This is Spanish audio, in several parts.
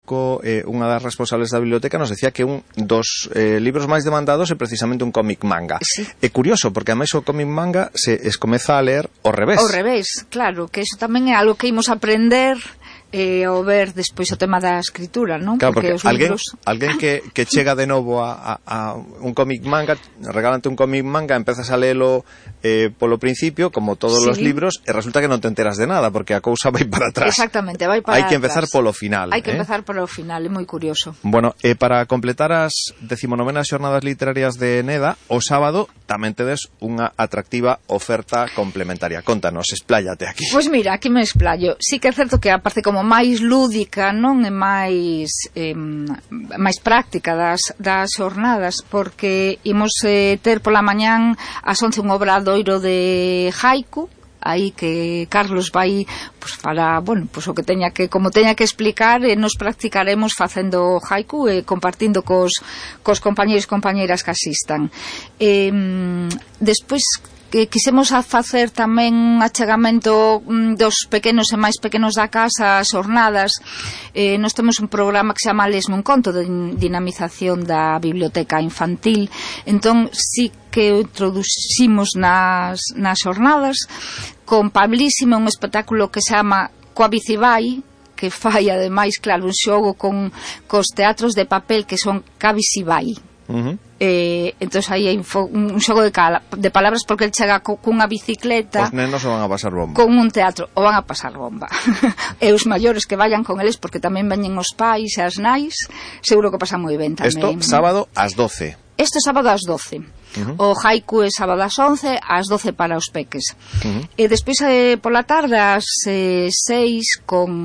pouco unha das responsables da biblioteca nos decía que un dos libros máis demandados é precisamente un cómic manga. Sí. É curioso, porque ademais o cómic manga se comeza a ler ao revés. Ao revés, claro, que iso tamén é algo que imos aprender ao ver despois o tema da escritura, non? Claro, porque os libros... alguén que chega de novo a un cómic manga, regalante un cómic manga, empezas a lelo polo principio, como todos os libros, e resulta que non te enteras de nada, porque a cousa vai para atrás. Exactamente, vai para Hai que empezar polo final. Hai que empezar polo final, é moi curioso. Bueno, para completar as 19ª xornadas literarias de Neda, o sábado tamén tedes unha atractiva oferta complementaria. Contanos, expláyate aquí. Pois mira, aquí me explayo. Sí que é certo que a parte como máis lúdica, non é máis práctica das xornadas, porque imos ter pola mañán ás 11 un obradoiro de haiku, aí que Carlos vai pues, para, bueno, pues, o que teña que, como teña que explicar, nos practicaremos facendo haiku e compartindo cos compañeiros e compañeiras que asistan. Despois que quisemos facer tamén un achegamento dos pequenos e máis pequenos da casa, as xornadas. Nós temos un programa que se chama Lesme un conto, de dinamización da biblioteca infantil. Entón, sí que introducimos nas xornadas con Pablísima un espectáculo que se chama Coa Bicibai, que fai, ademais, claro, un xogo cos teatros de papel que son Cabisibai. Entón aí hai un xogo de palabras, porque el chega cunha bicicleta. Os nenos o van a pasar bomba. Con un teatro, o van a pasar bomba. E os maiores que vayan con eles, porque tamén veñen os pais e as nais, seguro que pasan moi ben tamén. Isto sábado ás 12. Isto sábado ás 12. O haiku é sábado ás 11, ás 12 para os peques. E despois pola tarde ás 6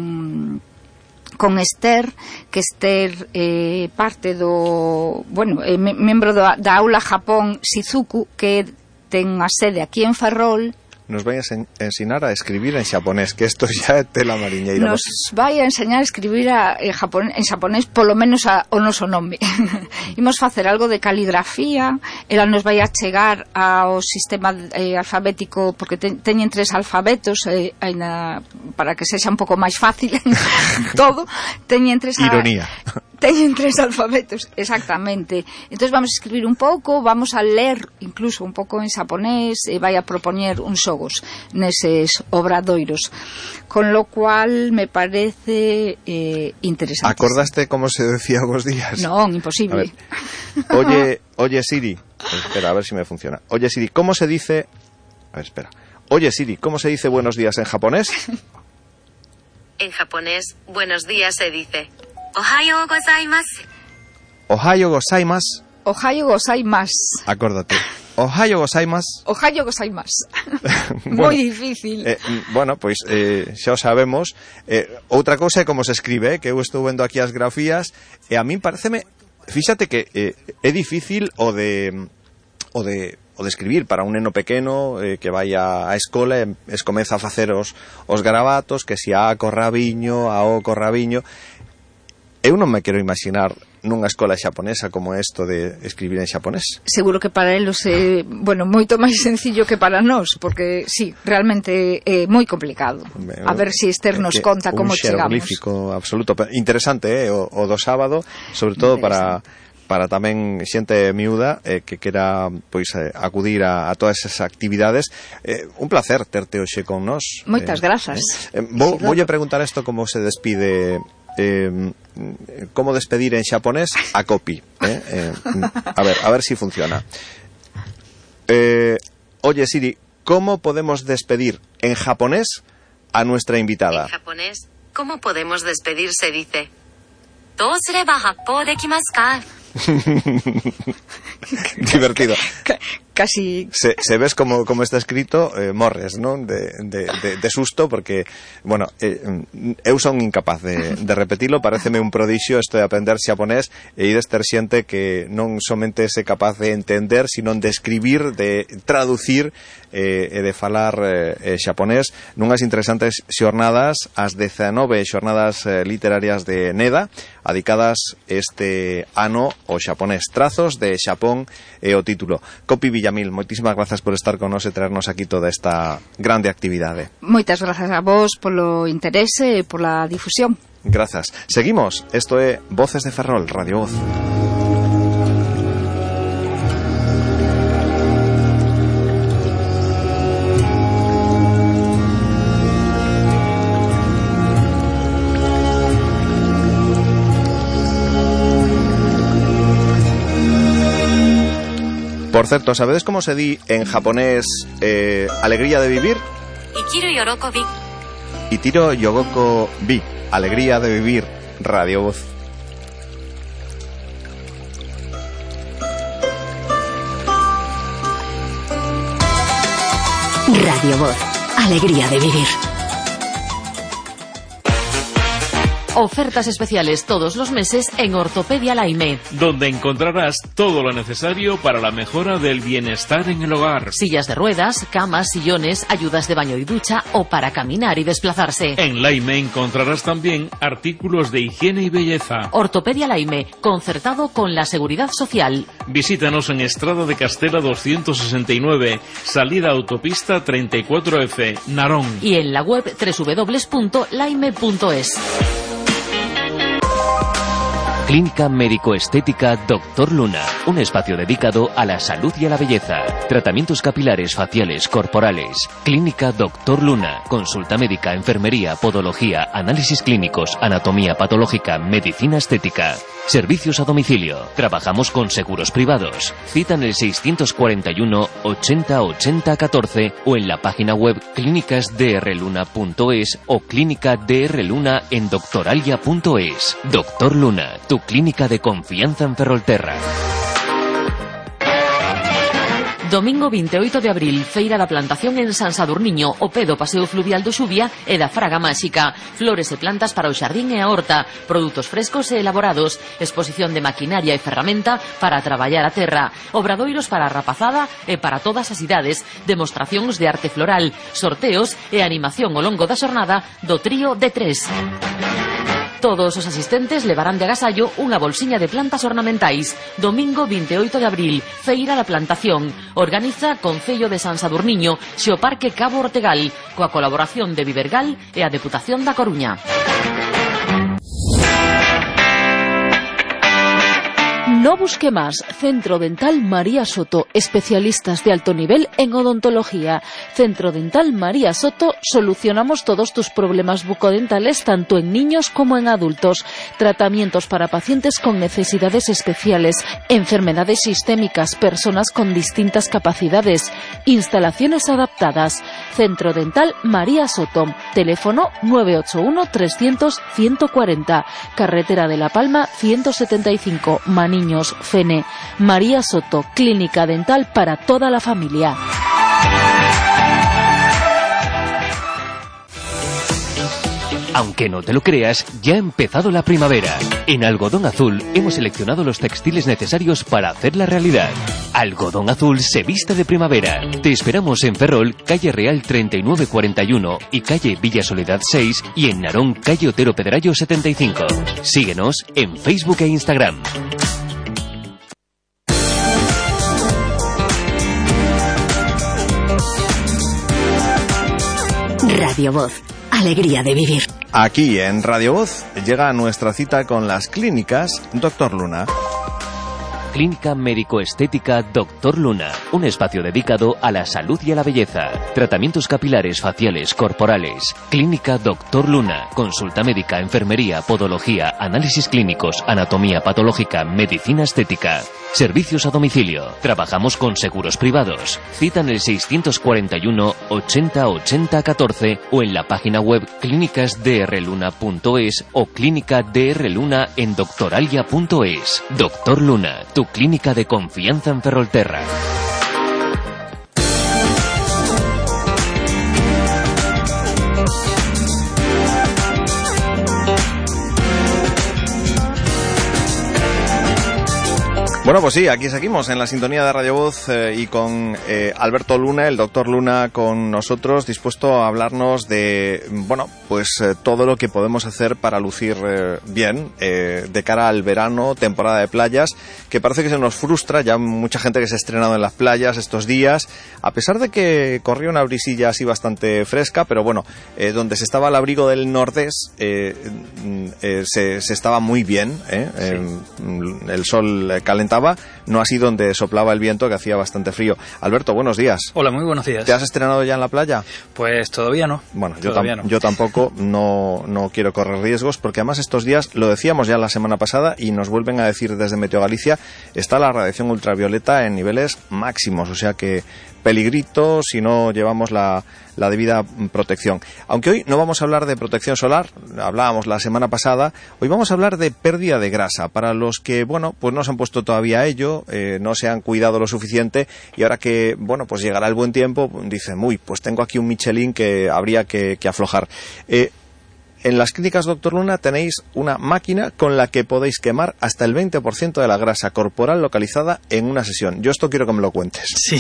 con Esther, que Esther parte do, bueno, membro da aula Japón Shizuku, que ten a sede aquí en Ferrol. Nos vai a ensinar a escribir en xaponés, que isto xa é tela mariñeira. Nos vai a enseñar a escribir en xaponés, polo menos o noso nome. Imos facer algo de caligrafía, ela nos vai a chegar ao sistema alfabético, porque teñen 3 alfabetos, para que sexa un pouco máis fácil todo, teñen 3 ironía. Teñen 3 alfabetos, exactamente. Entón vamos a escribir un pouco, vamos a ler incluso un pouco en xaponés, e vai a propoñer uns xogos neses obradoiros, con lo cual me parece interesante. ¿Acordaste como se decía vos días? Non, imposible. Oye Siri, espera, a ver si me funciona. Oye Siri, ¿cómo se dice? A ver, espera. Oye Siri, ¿cómo se dice buenos días en japonés? En japonés, buenos días se dice Ohayou gozaimasu. Ohayou gozaimasu. Ohayou gozaimasu. Acórdate. Ohayou gozaimasu. Ohayou gozaimasu. Moi difícil. Bueno, pois xa o sabemos. Outra cousa é como se escribe, que eu estou vendo aquí as grafías, e a min pareceme, fíxate que é difícil o de escribir para un neno pequeno que vai á escola e comeza a facer os garabatos, que si a co rabiño, a o co rabiño. Eu non me quero imaginar nunha escola xaponesa como isto de escribir en xaponés. Seguro que para eles é, bueno, moito máis sencillo que para nós, porque, sí, realmente é moi complicado. A ver se Esther nos conta como chegamos. Un xeroglífico absoluto. Interesante, o do sábado, sobre todo para tamén xente miúda que quera pois acudir a todas esas actividades. Un placer terte hoxe con nós. Moitas grazas. Voulle preguntar isto como se despide, como despedir en xaponés a Copi. A ver si funciona. Oye Siri, ¿cómo podemos despedir en japonés a nuestra invitada? En japonés, ¿cómo podemos despedir? Se dice ¿Dou sureba happou dekimasu ka? Divertido. Casi. Se ves como está escrito, morres, non? De susto, porque, bueno, eu son incapaz de repetirlo. Pareceme un prodixio isto de aprender xaponés, e ides ter xente que non somente é capaz de entender, sino de escribir, de traducir e de falar xaponés nunhas interesantes xornadas, as 19 xornadas literarias de Neda, adicadas este ano ao xaponés. Trazos de Xapón e o título. Copi Villamil, moitísimas grazas por estar con nos e traernos aquí toda esta grande actividade. Moitas grazas a vos polo interese e pola difusión. Grazas. Seguimos. Esto é Voces de Ferrol, Radio Voz. Por certo, sabedes como se di en japonés alegría de vivir? Ikiru yorokobi. Itiro yogoko bi. Alegría de vivir. Radio Voz. Radio Voz. Alegría de vivir. Ofertas especiales todos los meses en Ortopedia Laime, donde encontrarás todo lo necesario para la mejora del bienestar en el hogar. Sillas de ruedas, camas, sillones, ayudas de baño y ducha o para caminar y desplazarse. En Laime encontrarás también artículos de higiene y belleza. Ortopedia Laime, concertado con la Seguridad Social. Visítanos en Estrada de Castela 269, salida autopista 34F, Narón. Y en la web www.laime.es. Clínica Médico-Estética Dr. Luna, un espacio dedicado a la salud y a la belleza. Tratamientos capilares, faciales, corporales. Clínica Dr. Luna, consulta médica, enfermería, podología, análisis clínicos, anatomía patológica, medicina estética. Servicios a domicilio. Trabajamos con seguros privados. Cita en el 641 80 80 14 o en la página web clínicasdrluna.es o clínica Drluna en doctoralia.es. Dr. Luna, tu clínica de confianza en Ferrolterra. Domingo 28 de abril, Feira da Plantación en San Sadurniño, o pé do Paseo Fluvial do Xubia e da Fraga Máxica. Flores e plantas para o xardín e a horta, produtos frescos e elaborados, exposición de maquinaria e ferramenta para traballar a terra, obradoiros para a rapazada e para todas as idades, demostracións de arte floral, sorteos e animación ao longo da xornada do trío de tres. Todos os asistentes levarán de agasallo unha bolsiña de plantas ornamentais. Domingo 28 de abril, Feira da Plantación. Organiza Concello de San Sadurniño, Xeoparque Cabo Ortegal, coa colaboración de Vivergal e a Deputación da Coruña. No busque más. Centro Dental María Soto. Especialistas de alto nivel en odontología. Centro Dental María Soto. Solucionamos todos tus problemas bucodentales tanto en niños como en adultos. Tratamientos para pacientes con necesidades especiales. Enfermedades sistémicas. Personas con distintas capacidades. Instalaciones adaptadas. Centro Dental María Soto. Teléfono 981 300 140. Carretera de La Palma 175. Maniños, Fene. María Soto, clínica dental para toda la familia. Aunque no te lo creas, ya ha empezado la primavera. En Algodón Azul hemos seleccionado los textiles necesarios para hacerla realidad. Algodón Azul se viste de primavera. Te esperamos en Ferrol, calle Real 3941 y calle Villa Soledad 6 y en Narón, calle Otero Pedrayo 75. Síguenos en Facebook e Instagram. Radio Voz. Alegría de vivir. Aquí en Radio Voz llega nuestra cita con las clínicas Dr. Luna. Clínica Médico-Estética Dr. Luna, un espacio dedicado a la salud y a la belleza. Tratamientos capilares, faciales, corporales. Clínica Dr. Luna, consulta médica, enfermería, podología, análisis clínicos, anatomía patológica, medicina estética. Servicios a domicilio. Trabajamos con seguros privados. Cita en el 641 80 80 14 o en la página web clínicasdrluna.es o clínica Drluna en doctoralia.es. Dr. Luna, tu clínica de confianza en Ferrolterra. Bueno, pues sí, aquí seguimos en la sintonía de Radio Voz y con Alberto Luna, el doctor Luna, con nosotros, dispuesto a hablarnos de, bueno, pues todo lo que podemos hacer para lucir bien de cara al verano, temporada de playas, que parece que se nos frustra. Ya mucha gente que se ha estrenado en las playas estos días, a pesar de que corría una brisilla así bastante fresca, pero bueno, donde se estaba al abrigo del nordés se estaba muy bien, el sol calentaba. No así donde soplaba el viento, que hacía bastante frío. Alberto, buenos días. Hola, muy buenos días. ¿Te has estrenado ya en la playa? Pues todavía no. Bueno, yo tampoco, no quiero correr riesgos, porque además estos días, lo decíamos ya la semana pasada y nos vuelven a decir desde Meteo Galicia, está la radiación ultravioleta en niveles máximos, o sea que peligrito si no llevamos la debida protección. Aunque hoy no vamos a hablar de protección solar, hablábamos la semana pasada, hoy vamos a hablar de pérdida de grasa, para los que, bueno, pues no se han puesto todavía a ello, no se han cuidado lo suficiente, y ahora que, bueno, pues llegará el buen tiempo, dicen, uy, pues tengo aquí un Michelin que habría que aflojar. En las clínicas Dr. Luna tenéis una máquina con la que podéis quemar hasta el 20% de la grasa corporal localizada en una sesión. Yo esto quiero que me lo cuentes. Sí,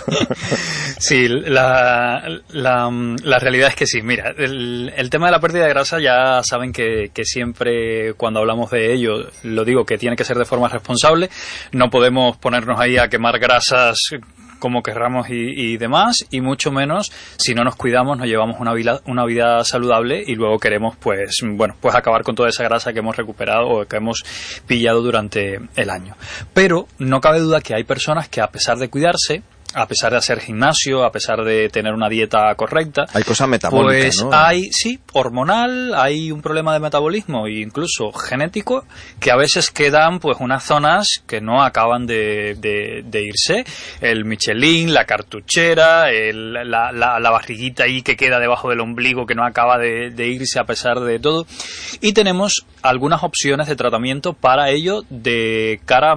sí, la realidad es que sí. Mira, el tema de la pérdida de grasa ya saben que siempre cuando hablamos de ello, lo digo que tiene que ser de forma responsable. No podemos ponernos ahí a quemar grasas como querramos y demás, y mucho menos si no nos cuidamos, nos llevamos una vida saludable y luego queremos pues acabar con toda esa grasa que hemos recuperado o que hemos pillado durante el año. Pero no cabe duda que hay personas que, a pesar de cuidarse, a pesar de hacer gimnasio, a pesar de tener una dieta correcta, hay cosa metabólica, pues ¿no? Hay, sí, hormonal, hay un problema de metabolismo e incluso genético, que a veces quedan pues unas zonas que no acaban de irse. El Michelin, la cartuchera, la barriguita ahí que queda debajo del ombligo que no acaba de irse a pesar de todo. Y tenemos algunas opciones de tratamiento para ello de cara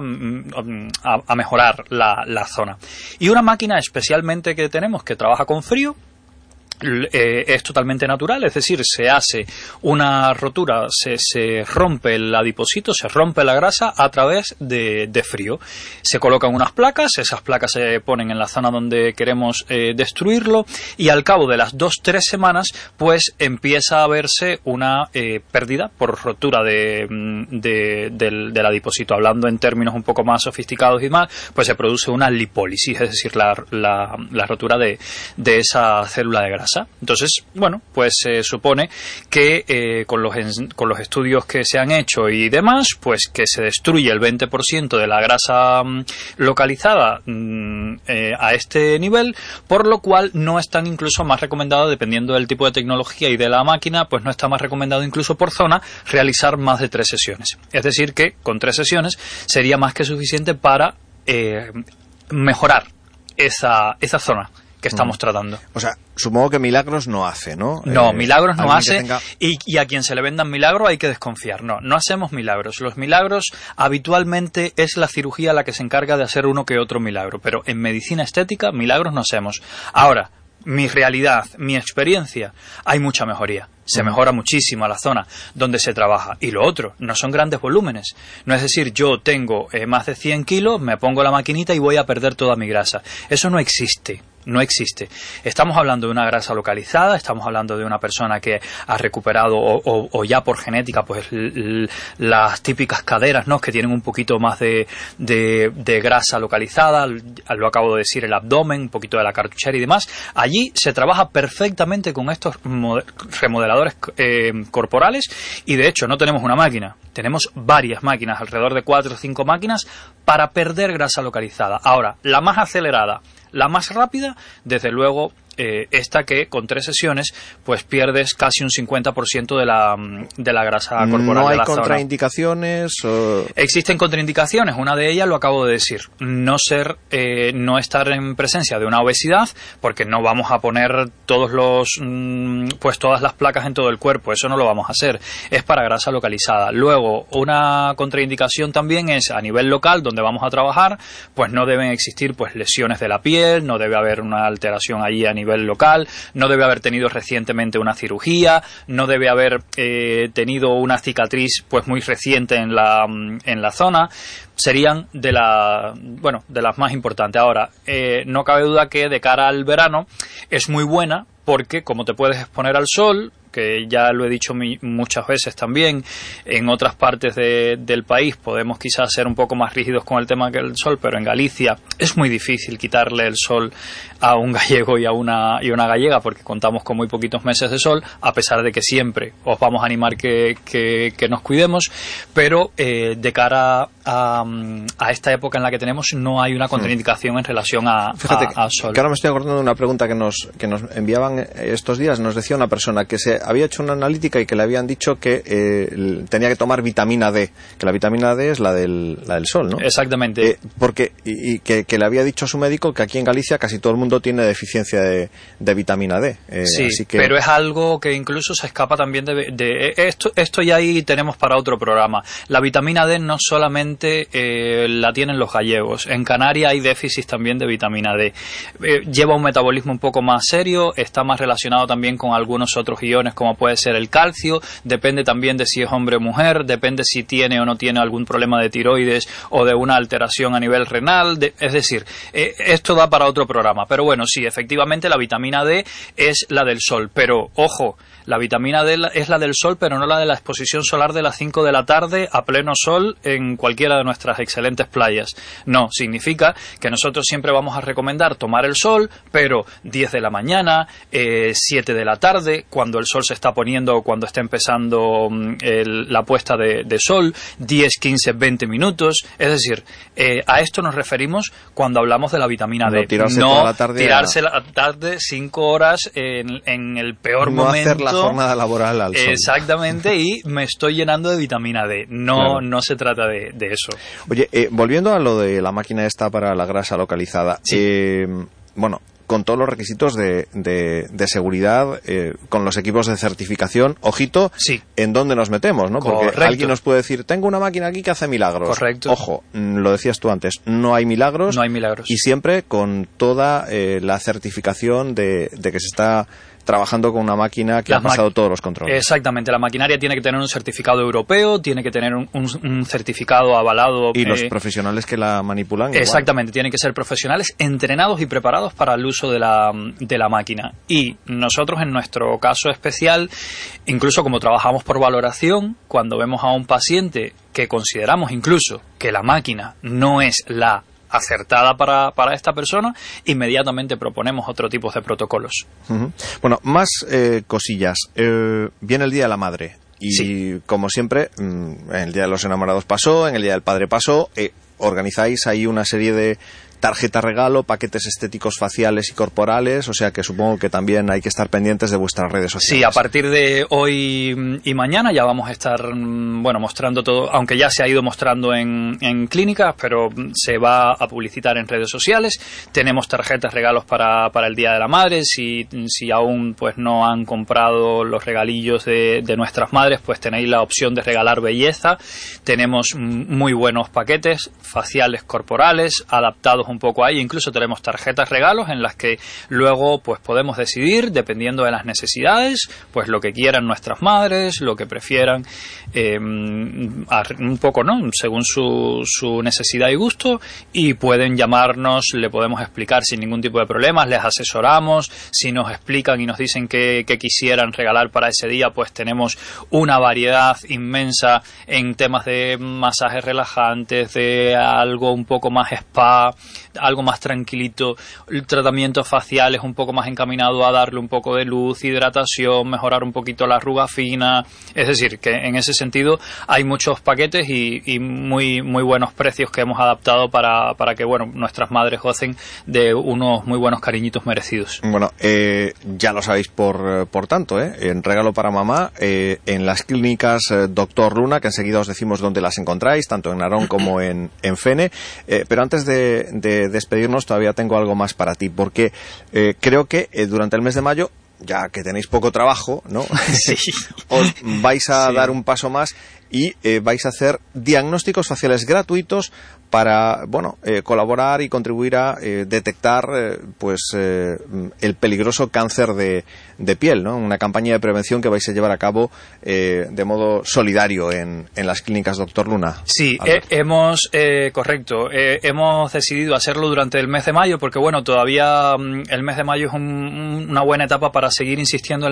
a mejorar la zona. Y una máquina especialmente que tenemos que trabaja con frío, es totalmente natural, es decir, se hace una rotura, se rompe el adipocito, se rompe la grasa a través de frío. Se colocan unas placas, esas placas se ponen en la zona donde queremos destruirlo, y al cabo de las 2-3 semanas pues empieza a verse una pérdida por rotura del adipocito. Hablando en términos un poco más sofisticados y más, pues se produce una lipólisis, es decir, la rotura de esa célula de grasa. Entonces, bueno, pues se supone que con los estudios que se han hecho y demás, pues que se destruye el 20% de la grasa localizada a este nivel, por lo cual no están incluso más recomendado, dependiendo del tipo de tecnología y de la máquina, pues no está más recomendado incluso por zona realizar más de 3 sesiones. Es decir, que con 3 sesiones sería más que suficiente para mejorar esa zona que estamos tratando. O sea, supongo que milagros no hace, ¿no? No, milagros no hace, y a quien se le vendan milagros hay que desconfiar. No hacemos milagros. Los milagros habitualmente es la cirugía la que se encarga de hacer uno que otro milagro, pero en medicina estética milagros no hacemos. Ahora, mi realidad, mi experiencia, hay mucha mejoría. Se mejora muchísimo la zona donde se trabaja. Y lo otro, no son grandes volúmenes. No es decir, yo tengo más de 100 kilos, me pongo la maquinita y voy a perder toda mi grasa. Eso no existe. No existe. Estamos hablando de una grasa localizada, estamos hablando de una persona que ha recuperado o ya por genética pues las típicas caderas, ¿no?, que tienen un poquito más de grasa localizada, lo acabo de decir, el abdomen, un poquito de la cartuchera y demás. Allí se trabaja perfectamente con estos remodeladores corporales, y de hecho no tenemos una máquina, tenemos varias máquinas, alrededor de 4 o 5 máquinas para perder grasa localizada. Ahora, la más acelerada, la más rápida, desde luego, esta que con 3 sesiones pues pierdes casi un 50% de la grasa corporal. ¿No hay de la contraindicaciones? Existen contraindicaciones, una de ellas lo acabo de decir, no estar en presencia de una obesidad, porque no vamos a poner todas las placas en todo el cuerpo, eso no lo vamos a hacer, es para grasa localizada. Luego, una contraindicación también es a nivel local, donde vamos a trabajar, pues no deben existir pues lesiones de la piel, no debe haber una alteración allí a nivel nivel local, no debe haber tenido recientemente una cirugía, no debe haber tenido una cicatriz pues muy reciente en la zona. Serían de las más importantes. Ahora, no cabe duda que de cara al verano es muy buena porque como te puedes exponer al sol, que ya lo he dicho muchas veces también, en otras partes del país podemos quizás ser un poco más rígidos con el tema que el sol, pero en Galicia es muy difícil quitarle el sol a un gallego y a una gallega, porque contamos con muy poquitos meses de sol, a pesar de que siempre os vamos a animar que nos cuidemos, pero de cara a esta época en la que tenemos no hay una contraindicación en relación a sol. Que ahora me estoy acordando de una pregunta que nos enviaban estos días. Nos decía una persona que se había hecho una analítica y que le habían dicho que tenía que tomar vitamina D, que la vitamina D es la del sol, ¿no? Exactamente. Porque que le había dicho a su médico que aquí en Galicia casi todo el mundo tiene deficiencia de vitamina D. Sí, así que... pero es algo que incluso se escapa también de esto ya ahí tenemos para otro programa. La vitamina D no solamente la tienen los gallegos. En Canarias hay déficit también de vitamina D. Lleva un metabolismo un poco más serio, está más relacionado también con algunos otros iones como puede ser el calcio, depende también de si es hombre o mujer, depende si tiene o no tiene algún problema de tiroides o de una alteración a nivel renal, es decir, esto da para otro programa, pero bueno, sí, efectivamente la vitamina D es la del sol, pero ojo, la vitamina D es la del sol, pero no la de la exposición solar de las 5 de la tarde a pleno sol en cualquiera de nuestras excelentes playas. No, significa que nosotros siempre vamos a recomendar tomar el sol, pero 10 de la mañana, 7 de la tarde, cuando el sol se está poniendo o cuando está empezando la puesta de sol, 10, 15, 20 minutos. Es decir, a esto nos referimos cuando hablamos de la vitamina D. Tirarse la tarde 5 horas en el peor momento. Hacer la jornada laboral al sol. Exactamente, y me estoy llenando de vitamina D. No se trata de eso. Oye, volviendo a lo de la máquina esta para la grasa localizada, sí. Bueno, con todos los requisitos de seguridad, con los equipos de certificación, ojito, sí. En dónde nos metemos, ¿no? Porque correcto. Alguien nos puede decir, tengo una máquina aquí que hace milagros. Correcto. Ojo, lo decías tú antes, no hay milagros. No hay milagros. Y siempre con toda la certificación de que se está trabajando con una máquina que ha pasado todos los controles. Exactamente, la maquinaria tiene que tener un certificado europeo, tiene que tener un certificado avalado. Y los profesionales que la manipulan. Exactamente, tienen que ser profesionales entrenados y preparados para el uso de la máquina. Y nosotros, en nuestro caso especial, incluso como trabajamos por valoración, cuando vemos a un paciente que consideramos incluso que la máquina no es la acertada para esta persona, inmediatamente proponemos otro tipo de protocolos. Uh-huh. Bueno, más cosillas. Viene el Día de la Madre y sí. Como siempre, en el Día de los Enamorados pasó, en el Día del Padre pasó, organizáis ahí una serie de tarjeta regalo, paquetes estéticos faciales y corporales, o sea que supongo que también hay que estar pendientes de vuestras redes sociales. Sí, a partir de hoy y mañana ya vamos a estar mostrando todo, aunque ya se ha ido mostrando en clínicas, pero se va a publicitar en redes sociales. Tenemos tarjetas regalos para el Día de la Madre, si aún pues no han comprado los regalillos de nuestras madres, pues tenéis la opción de regalar belleza. Tenemos muy buenos paquetes faciales corporales, adaptados un poco ahí, incluso tenemos tarjetas regalos en las que luego pues podemos decidir, dependiendo de las necesidades, pues lo que quieran nuestras madres, lo que prefieran, un poco, ¿no? Según su necesidad y gusto, y pueden llamarnos, le podemos explicar sin ningún tipo de problemas, les asesoramos, si nos explican y nos dicen qué quisieran regalar para ese día, pues tenemos una variedad inmensa en temas de masajes relajantes, de algo un poco más spa, algo más tranquilito, tratamientos faciales un poco más encaminado a darle un poco de luz, hidratación, mejorar un poquito la arruga fina. Es decir, que en ese sentido hay muchos paquetes y muy buenos precios que hemos adaptado para que nuestras madres gocen de unos muy buenos cariñitos merecidos. Bueno, ya lo sabéis por tanto, en Regalo para Mamá, en las clínicas Doctor Luna, que enseguida os decimos dónde las encontráis, tanto en Narón como en Fene, pero antes de despedirnos todavía tengo algo más para ti, porque creo que durante el mes de mayo, ya que tenéis poco trabajo, ¿no? Sí. Os vais a dar un paso más y vais a hacer diagnósticos faciales gratuitos para, bueno, colaborar y contribuir a detectar el peligroso cáncer de piel, ¿no? Una campaña de prevención que vais a llevar a cabo de modo solidario en las clínicas Dr. Luna. Sí, hemos decidido hacerlo durante el mes de mayo porque, bueno, todavía el mes de mayo es una buena etapa para seguir insistiendo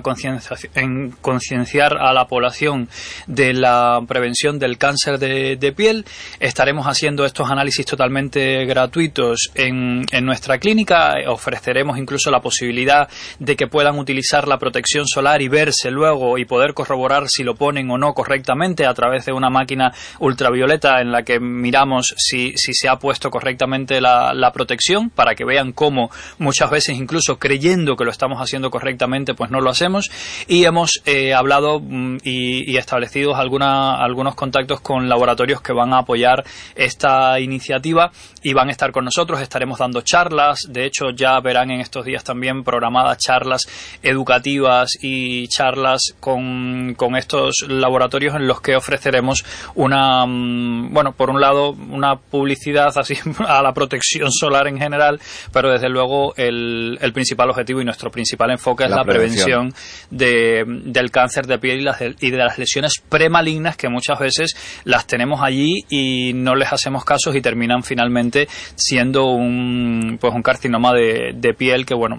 en concienciar a la población de la prevención del cáncer de piel. Estaremos haciendo estos análisis totalmente gratuitos en nuestra clínica. Ofreceremos incluso la posibilidad de que puedan utilizar la protección solar y verse luego y poder corroborar si lo ponen o no correctamente a través de una máquina ultravioleta en la que miramos si se ha puesto correctamente la protección, para que vean cómo muchas veces, incluso creyendo que lo estamos haciendo correctamente, pues no lo hacemos. Y hemos hablado y establecido algunos contactos con laboratorios que van a apoyar esta iniciativa y van a estar con nosotros. Estaremos dando charlas. De hecho, ya verán en estos días también programadas charlas educativas y charlas con estos laboratorios en los que ofreceremos por un lado, una publicidad así a la protección solar en general, pero desde luego el principal objetivo y nuestro principal enfoque es la prevención del cáncer de piel y de las lesiones premalignas, que muchas veces las tenemos allí y no les hacemos casos y terminan finalmente siendo un carcinoma de piel que, bueno,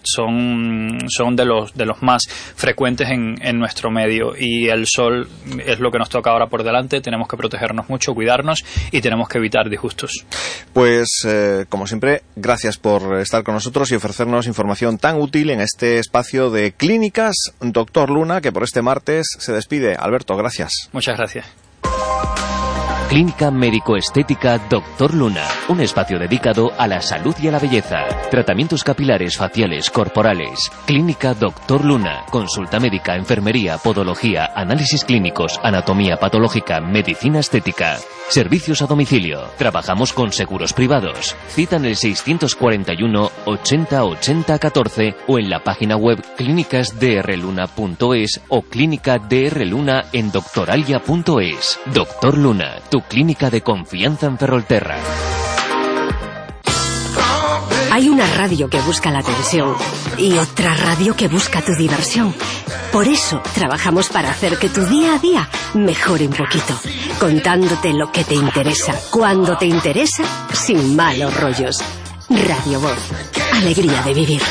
son de los más frecuentes en nuestro medio, y el sol es lo que nos toca ahora por delante. Tenemos que protegernos mucho, cuidarnos y tenemos que evitar disgustos. Pues como siempre, gracias por estar con nosotros y ofrecernos información tan útil en este espacio de Clínicas Dr. Luna, que por este martes se despide. Alberto, gracias. Muchas gracias. Clínica Médico-Estética Dr. Luna, un espacio dedicado a la salud y a la belleza. Tratamientos capilares, faciales, corporales. Clínica Dr. Luna, consulta médica, enfermería, podología, análisis clínicos, anatomía patológica, medicina estética. Servicios a domicilio. Trabajamos con seguros privados. Cita en el 641 80 80 14 o en la página web clínicasdrluna.es o clínica Drluna en doctoralia.es. Dr. Luna, tu clínica de confianza en Ferrolterra. Hay una radio que busca la atención y otra radio que busca tu diversión. Por eso trabajamos para hacer que tu día a día mejore un poquito, contándote lo que te interesa, cuando te interesa, sin malos rollos. Radio Voz, alegría de vivir.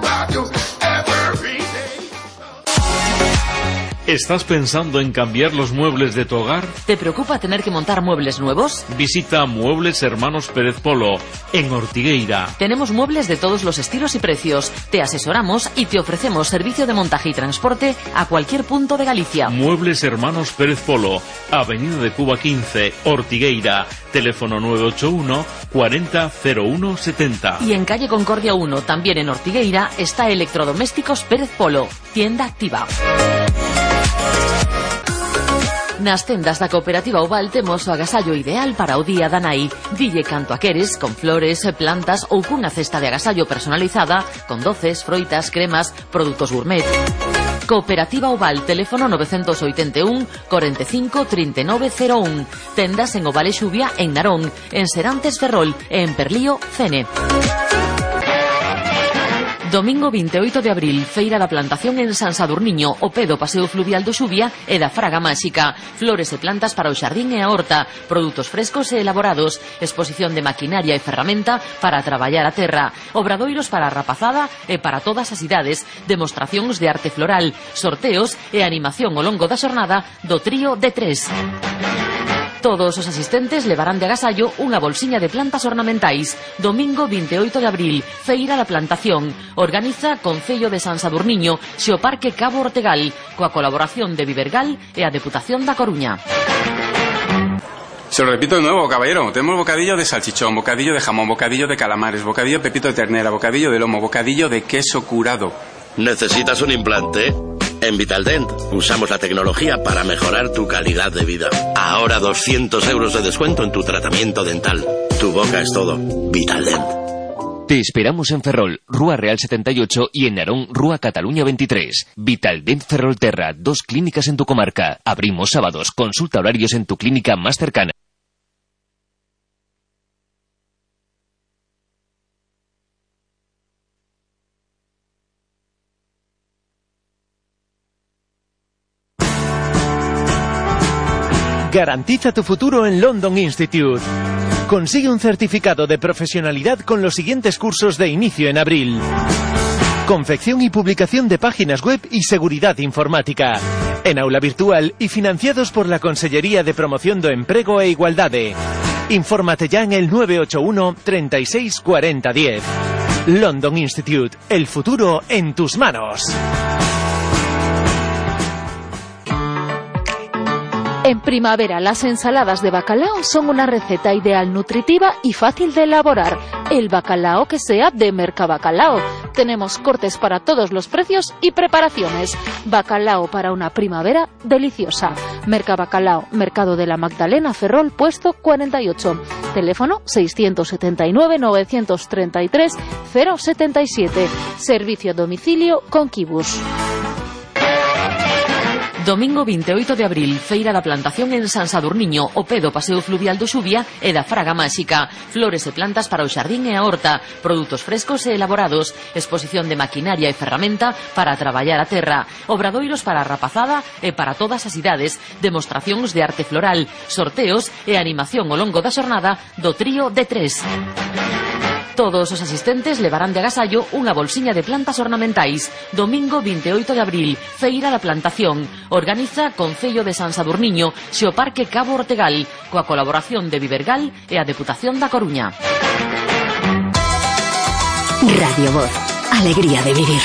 ¿Estás pensando en cambiar los muebles de tu hogar? ¿Te preocupa tener que montar muebles nuevos? Visita Muebles Hermanos Pérez Polo, en Ortigueira. Tenemos muebles de todos los estilos y precios. Te asesoramos y te ofrecemos servicio de montaje y transporte a cualquier punto de Galicia. Muebles Hermanos Pérez Polo, Avenida de Cuba 15, Ortigueira. Teléfono 981 40 01 70. Y en calle Concordia 1, también en Ortigueira, está Electrodomésticos Pérez Polo, tienda activa. Nas tendas da Cooperativa Oval temos o agasallo ideal para o día da nai. Dille canto a queres, con flores, plantas ou cunha cesta de agasallo personalizada con doces, froitas, cremas, produtos gourmet. Cooperativa Oval, teléfono 981 45 39 01. Tendas en Oval e Xuvia, en Narón, en Serantes Ferrol e en Perlío, Cene. Domingo 28 de abril, Feira da Plantación en San Sadurniño, o pé do Paseo Fluvial do Xuvia e da Fraga Máxica. Flores e plantas para o xardín e a horta, produtos frescos e elaborados, exposición de maquinaria e ferramenta para traballar a terra, obradoiros para a rapazada e para todas as idades, demostracións de arte floral, sorteos e animación ao longo da xornada do trío de tres. Todos os asistentes levarán de agasallo unha bolsiña de plantas ornamentais. Domingo 28 de abril, Feira da Plantación. Organiza Concello de San Sadurniño, Xeoparque Cabo Ortegal, coa colaboración de Vivergal e a Deputación da Coruña. Se lo repito de nuevo, caballero. Tenemos bocadillo de salchichón, bocadillo de jamón, bocadillo de calamares, bocadillo de pepito de ternera, bocadillo de lomo, bocadillo de queso curado. ¿Necesitas un implante? En Vitaldent usamos la tecnología para mejorar tu calidad de vida. Ahora 200 euros de descuento en tu tratamiento dental. Tu boca es todo. Vitaldent. Te esperamos en Ferrol, Rúa Real 78 y en Narón, Rúa Cataluña 23. Vitaldent Ferrolterra, 2 clínicas en tu comarca. Abrimos sábados. Consulta horarios en tu clínica más cercana. Garantiza tu futuro en London Institute. Consigue un certificado de profesionalidad con los siguientes cursos de inicio en abril. Confección y publicación de páginas web y seguridad informática. En aula virtual y financiados por la Consellería de Promoción do Emprego e Igualdade. Infórmate ya en el 981 36 40 10. London Institute, el futuro en tus manos. En primavera, las ensaladas de bacalao son una receta ideal, nutritiva y fácil de elaborar. El bacalao que sea de Mercabacalao. Tenemos cortes para todos los precios y preparaciones. Bacalao para una primavera deliciosa. Mercabacalao, Mercado de la Magdalena, Ferrol, puesto 48. Teléfono 679-933-077. Servicio a domicilio con Kibus. Domingo 28 de abril, Feira da Plantación en San Sadurniño, o pé do Paseo Fluvial do Xubia e da Fraga Máxica. Flores e plantas para o xardín e a horta, produtos frescos e elaborados, exposición de maquinaria e ferramenta para traballar a terra, obradoiros para a rapazada e para todas as idades, demostracións de arte floral, sorteos e animación ao longo da xornada do trío de 3. Todos os asistentes levarán de agasallo unha bolsiña de plantas ornamentais. Domingo 28 de abril, Feira da Plantación. Organiza Concello de San Sadurniño, Xeoparque Cabo Ortegal, coa colaboración de Vivergal e a Deputación da Coruña. Radio Voz, alegría de vivir.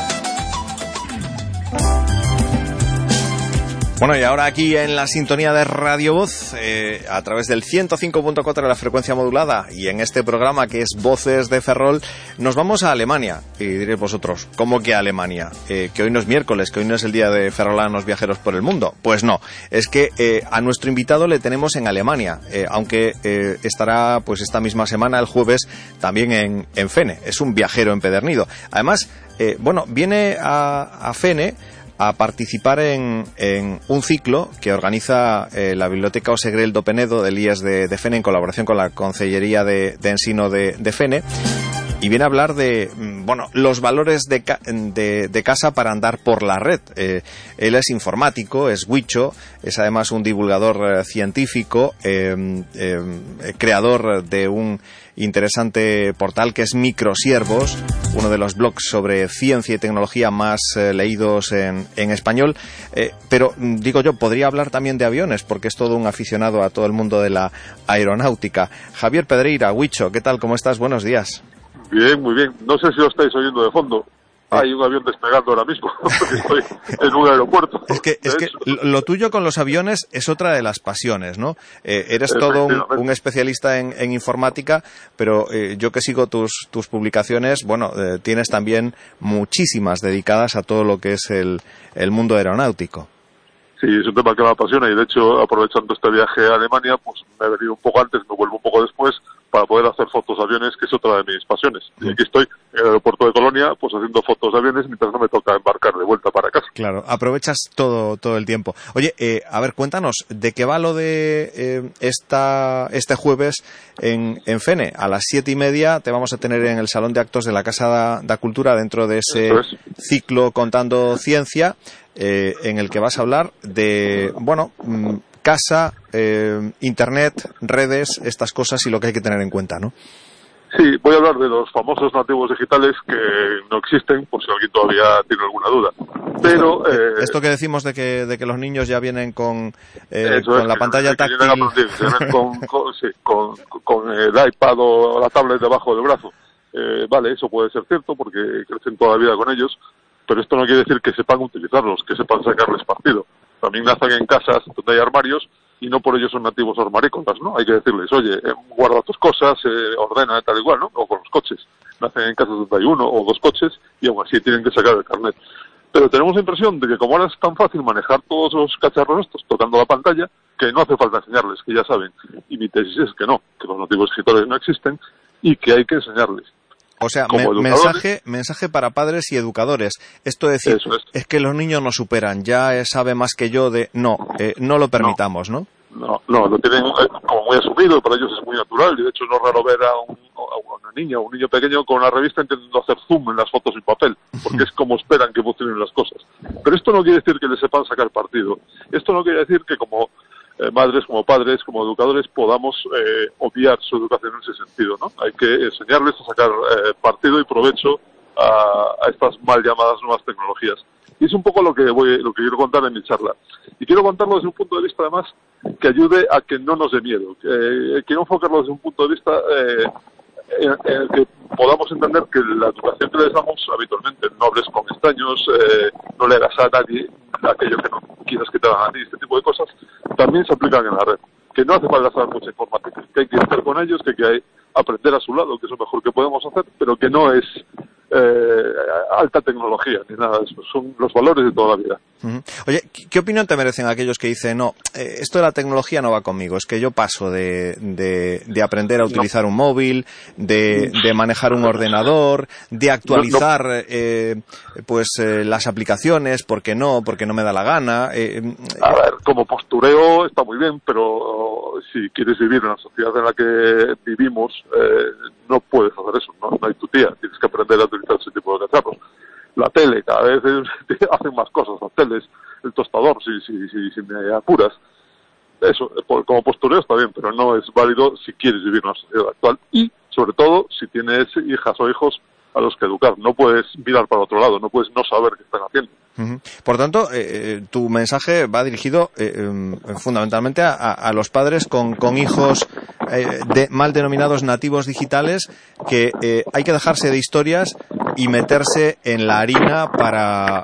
Bueno, y ahora aquí en la sintonía de Radio Voz, a través del 105.4 de la frecuencia modulada, y en este programa que es Voces de Ferrol, nos vamos a Alemania. Y diréis vosotros, ¿cómo que a Alemania? Que hoy no es miércoles, que hoy no es el día de ferrolanos viajeros por el mundo. Pues no, es que a nuestro invitado le tenemos en Alemania, aunque estará pues esta misma semana, el jueves, también en Fene. Es un viajero empedernido. Además, viene a Fene a participar en un ciclo que organiza la Biblioteca O Segrel do Penedo del IES de Fene en colaboración con la Concellería de Ensino de Fene, y viene a hablar de los valores de casa para andar por la red. Él es informático, es Huicho, es además un divulgador científico, creador de un interesante portal que es Microsiervos, uno de los blogs sobre ciencia y tecnología más leídos en español, pero digo yo, podría hablar también de aviones porque es todo un aficionado a todo el mundo de la aeronáutica. Javier Pedreira, Huicho, ¿qué tal? ¿Cómo estás? Buenos días. Bien, muy bien. No sé si lo estáis oyendo de fondo. Hay un avión despegando ahora mismo, porque estoy en un aeropuerto. Es que lo tuyo con los aviones es otra de las pasiones, ¿no? Eres todo un especialista en informática, pero yo que sigo tus publicaciones, tienes también muchísimas dedicadas a todo lo que es el mundo aeronáutico. Sí, es un tema que me apasiona y de hecho, aprovechando este viaje a Alemania, pues me he venido un poco antes, me vuelvo un poco después, para poder hacer fotos de aviones, que es otra de mis pasiones. Y aquí estoy en el aeropuerto de Colonia, pues haciendo fotos de aviones mientras no me toca embarcar de vuelta para casa. Claro, aprovechas todo el tiempo. Oye, a ver, cuéntanos, ¿de qué va lo de este jueves en Fene? A las 7:30 te vamos a tener en el Salón de Actos de la Casa da Cultura, dentro de ese ciclo Contando Ciencia, en el que vas a hablar de, casa, internet, redes, estas cosas y lo que hay que tener en cuenta, ¿no? Sí, voy a hablar de los famosos nativos digitales que no existen, por si alguien todavía tiene alguna duda. Pero esto que decimos de que los niños ya vienen con la pantalla táctil, con el iPad o la tablet debajo del brazo. Vale, eso puede ser cierto porque crecen toda la vida con ellos, pero esto no quiere decir que sepan utilizarlos, que sepan sacarles partido. También nacen en casas donde hay armarios y no por ello son nativos armarícolas, ¿no? Hay que decirles, oye, guarda tus cosas, ordena tal igual, ¿no? O con los coches. Nacen en casas donde hay uno o dos coches y aún así tienen que sacar el carnet. Pero tenemos la impresión de que como ahora es tan fácil manejar todos los cacharros estos tocando la pantalla, que no hace falta enseñarles, que ya saben. Y mi tesis es que no, que los nativos digitales no existen y que hay que enseñarles. O sea, como educadores. mensaje para padres y educadores. Esto es decir, es que los niños nos superan, ya sabe más que yo de... No lo permitamos, ¿no? No, lo tienen como muy asumido, para ellos es muy natural, y de hecho no es raro ver a una niña o un niño pequeño con una revista intentando hacer zoom en las fotos en papel, porque es como esperan que funcionen las cosas. Pero esto no quiere decir que les sepan sacar partido. Esto no quiere decir que como madres, como padres, como educadores podamos obviar su educación en ese sentido, ¿no? Hay que enseñarles a sacar partido y provecho a estas mal llamadas nuevas tecnologías. Y es un poco lo que quiero contar en mi charla. Y quiero contarlo desde un punto de vista, además, que ayude a que no nos dé miedo. Quiero enfocarlo desde un punto de vista en el que podamos entender que la educación que les damos habitualmente, no hables con extraños, no le hagas a nadie aquello que no quieras que te hagan a ti, este tipo de cosas, también se aplican en la red. Que no hace falta saber mucha informática, que hay que estar con ellos, que hay que aprender a su lado, que es lo mejor que podemos hacer, pero que no es alta tecnología ni nada de eso, son los valores de toda la vida. Oye, ¿qué opinión te merecen aquellos que dicen, no, esto de la tecnología no va conmigo, es que yo paso de aprender a utilizar un móvil, de manejar un ordenador, de actualizar las aplicaciones, porque no me da la gana? A ver, como postureo está muy bien, pero si quieres vivir en la sociedad en la que vivimos, no puedes hacer eso, no hay tu tía, tienes que aprender a utilizar ese tipo de cacharros. La tele, cada vez hacen más cosas, las teles, el tostador, si me apuras. Eso, como postureo está bien, pero no es válido si quieres vivir en la sociedad actual. Y, sobre todo, si tienes hijas o hijos a los que educar. No puedes mirar para otro lado, no puedes no saber qué están haciendo. Por tanto, tu mensaje va dirigido fundamentalmente a los padres con hijos mal denominados nativos digitales, que hay que dejarse de historias y meterse en la harina para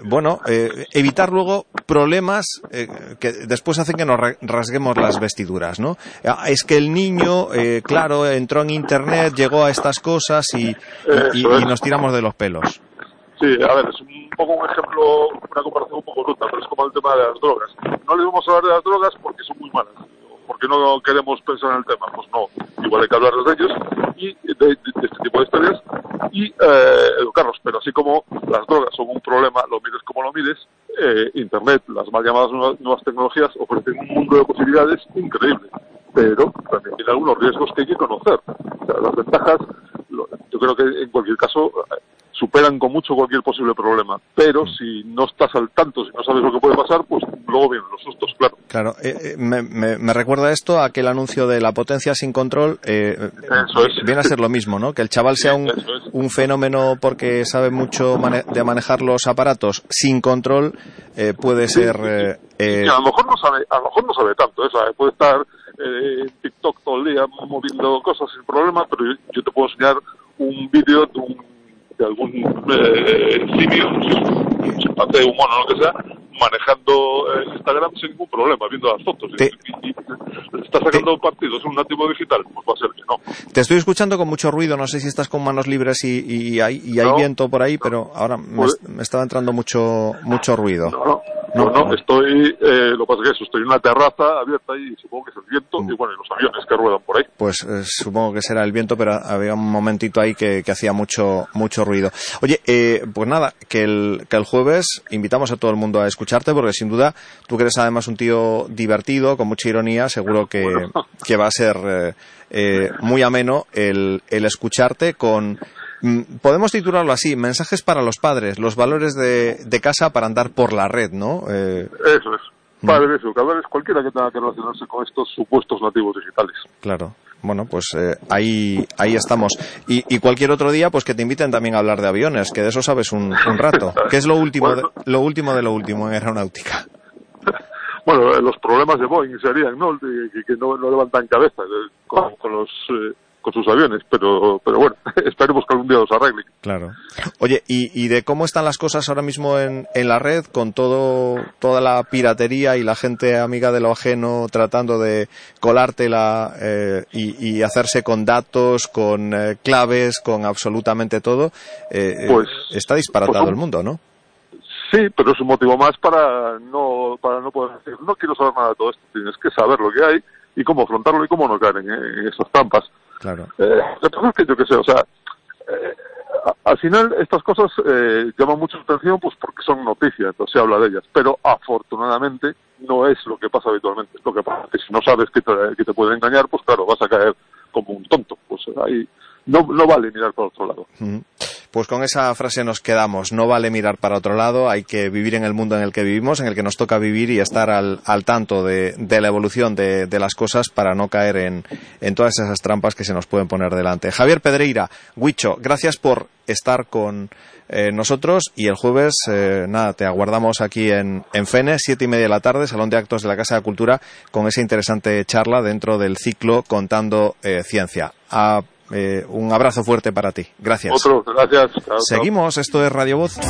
evitar luego problemas que después hacen que nos rasguemos las vestiduras, ¿no? Es que el niño, claro, entró en internet, llegó a estas cosas y nos tiramos de los pelos. Sí, a ver, es un poco un ejemplo, una comparación un poco bruta, pero es como el tema de las drogas. No le vamos a hablar de las drogas porque son muy malas, porque no queremos pensar en el tema. Pues no, igual hay que hablarles de ellos y de este tipo de historias y educarlos. Pero así como las drogas son un problema, lo mires como lo mires, Internet, las mal llamadas nuevas tecnologías ofrecen un mundo de posibilidades increíble, pero también tiene algunos riesgos que hay que conocer. O sea, las ventajas, yo creo que en cualquier caso superan con mucho cualquier posible problema, pero si no estás al tanto, si no sabes lo que puede pasar, pues luego vienen los sustos, claro. Claro, me recuerda esto a aquel anuncio de la potencia sin control. Eso es. Viene a ser lo mismo, ¿no? Que el chaval sea un fenómeno porque sabe mucho de manejar los aparatos sin control, puede ser... que a lo mejor no sabe tanto, ¿sabes? Puede estar en TikTok todo el día moviendo cosas sin problema, pero yo te puedo enseñar un vídeo de algún simio, un chimpancé, un mono, lo que sea, manejando Instagram sin ningún problema, viendo las fotos. Y está sacando partido, es un nativo digital, pues va a ser que no. Te estoy escuchando con mucho ruido, no sé si estás con manos libres y hay viento por ahí, pero ahora me estaba entrando mucho ruido. No, estoy, lo que pasa es que estoy en una terraza abierta y supongo que es el viento y bueno, y los aviones que ruedan por ahí. Pues supongo que será el viento, pero había un momentito ahí que hacía mucho ruido. Oye, pues nada, que el jueves invitamos a todo el mundo a escucharte, porque sin duda tú que eres además un tío divertido, con mucha ironía, seguro que va a ser muy ameno el escucharte con... Podemos titularlo así, mensajes para los padres, los valores de casa para andar por la red, ¿no? Eso es. Padres, educadores, cualquiera que tenga que relacionarse con estos supuestos nativos digitales. Claro. Bueno, pues ahí estamos. Y cualquier otro día, pues que te inviten también a hablar de aviones, que de eso sabes un rato. ¿Qué es lo último de lo último en aeronáutica? Bueno, los problemas de Boeing serían, ¿no? Que no levantan cabeza con sus aviones, pero bueno, esperemos que algún día los arreglen. Claro. Oye, ¿y de cómo están las cosas ahora mismo en la red, con toda la piratería y la gente amiga de lo ajeno tratando de colártela y hacerse con datos, con claves, con absolutamente todo? Pues está disparatado el mundo, ¿no? Sí, pero es un motivo más para no poder decir, no quiero saber nada de todo esto. Tienes que saber lo que hay y cómo afrontarlo y cómo no caer en esas trampas. Claro. Lo que pasa es que yo qué sé, o sea, al final estas cosas llaman mucho la atención pues porque son noticias, entonces se habla de ellas, pero afortunadamente no es lo que pasa habitualmente. Lo que pasa es que si no sabes que te puede engañar, pues claro, vas a caer como un tonto. Pues ahí no vale mirar para otro lado. Pues con esa frase nos quedamos. No vale mirar para otro lado, hay que vivir en el mundo en el que vivimos, en el que nos toca vivir y estar al tanto de la evolución de las cosas para no caer en todas esas trampas que se nos pueden poner delante. Javier Pedreira, Huicho, gracias por estar con nosotros y el jueves, te aguardamos aquí en Fene, 7:30 de la tarde, Salón de Actos de la Casa de Cultura, con esa interesante charla dentro del ciclo Contando Ciencia. Un abrazo fuerte para ti. Gracias. Gracias. Chao, Seguimos. Esto es Radio Voz.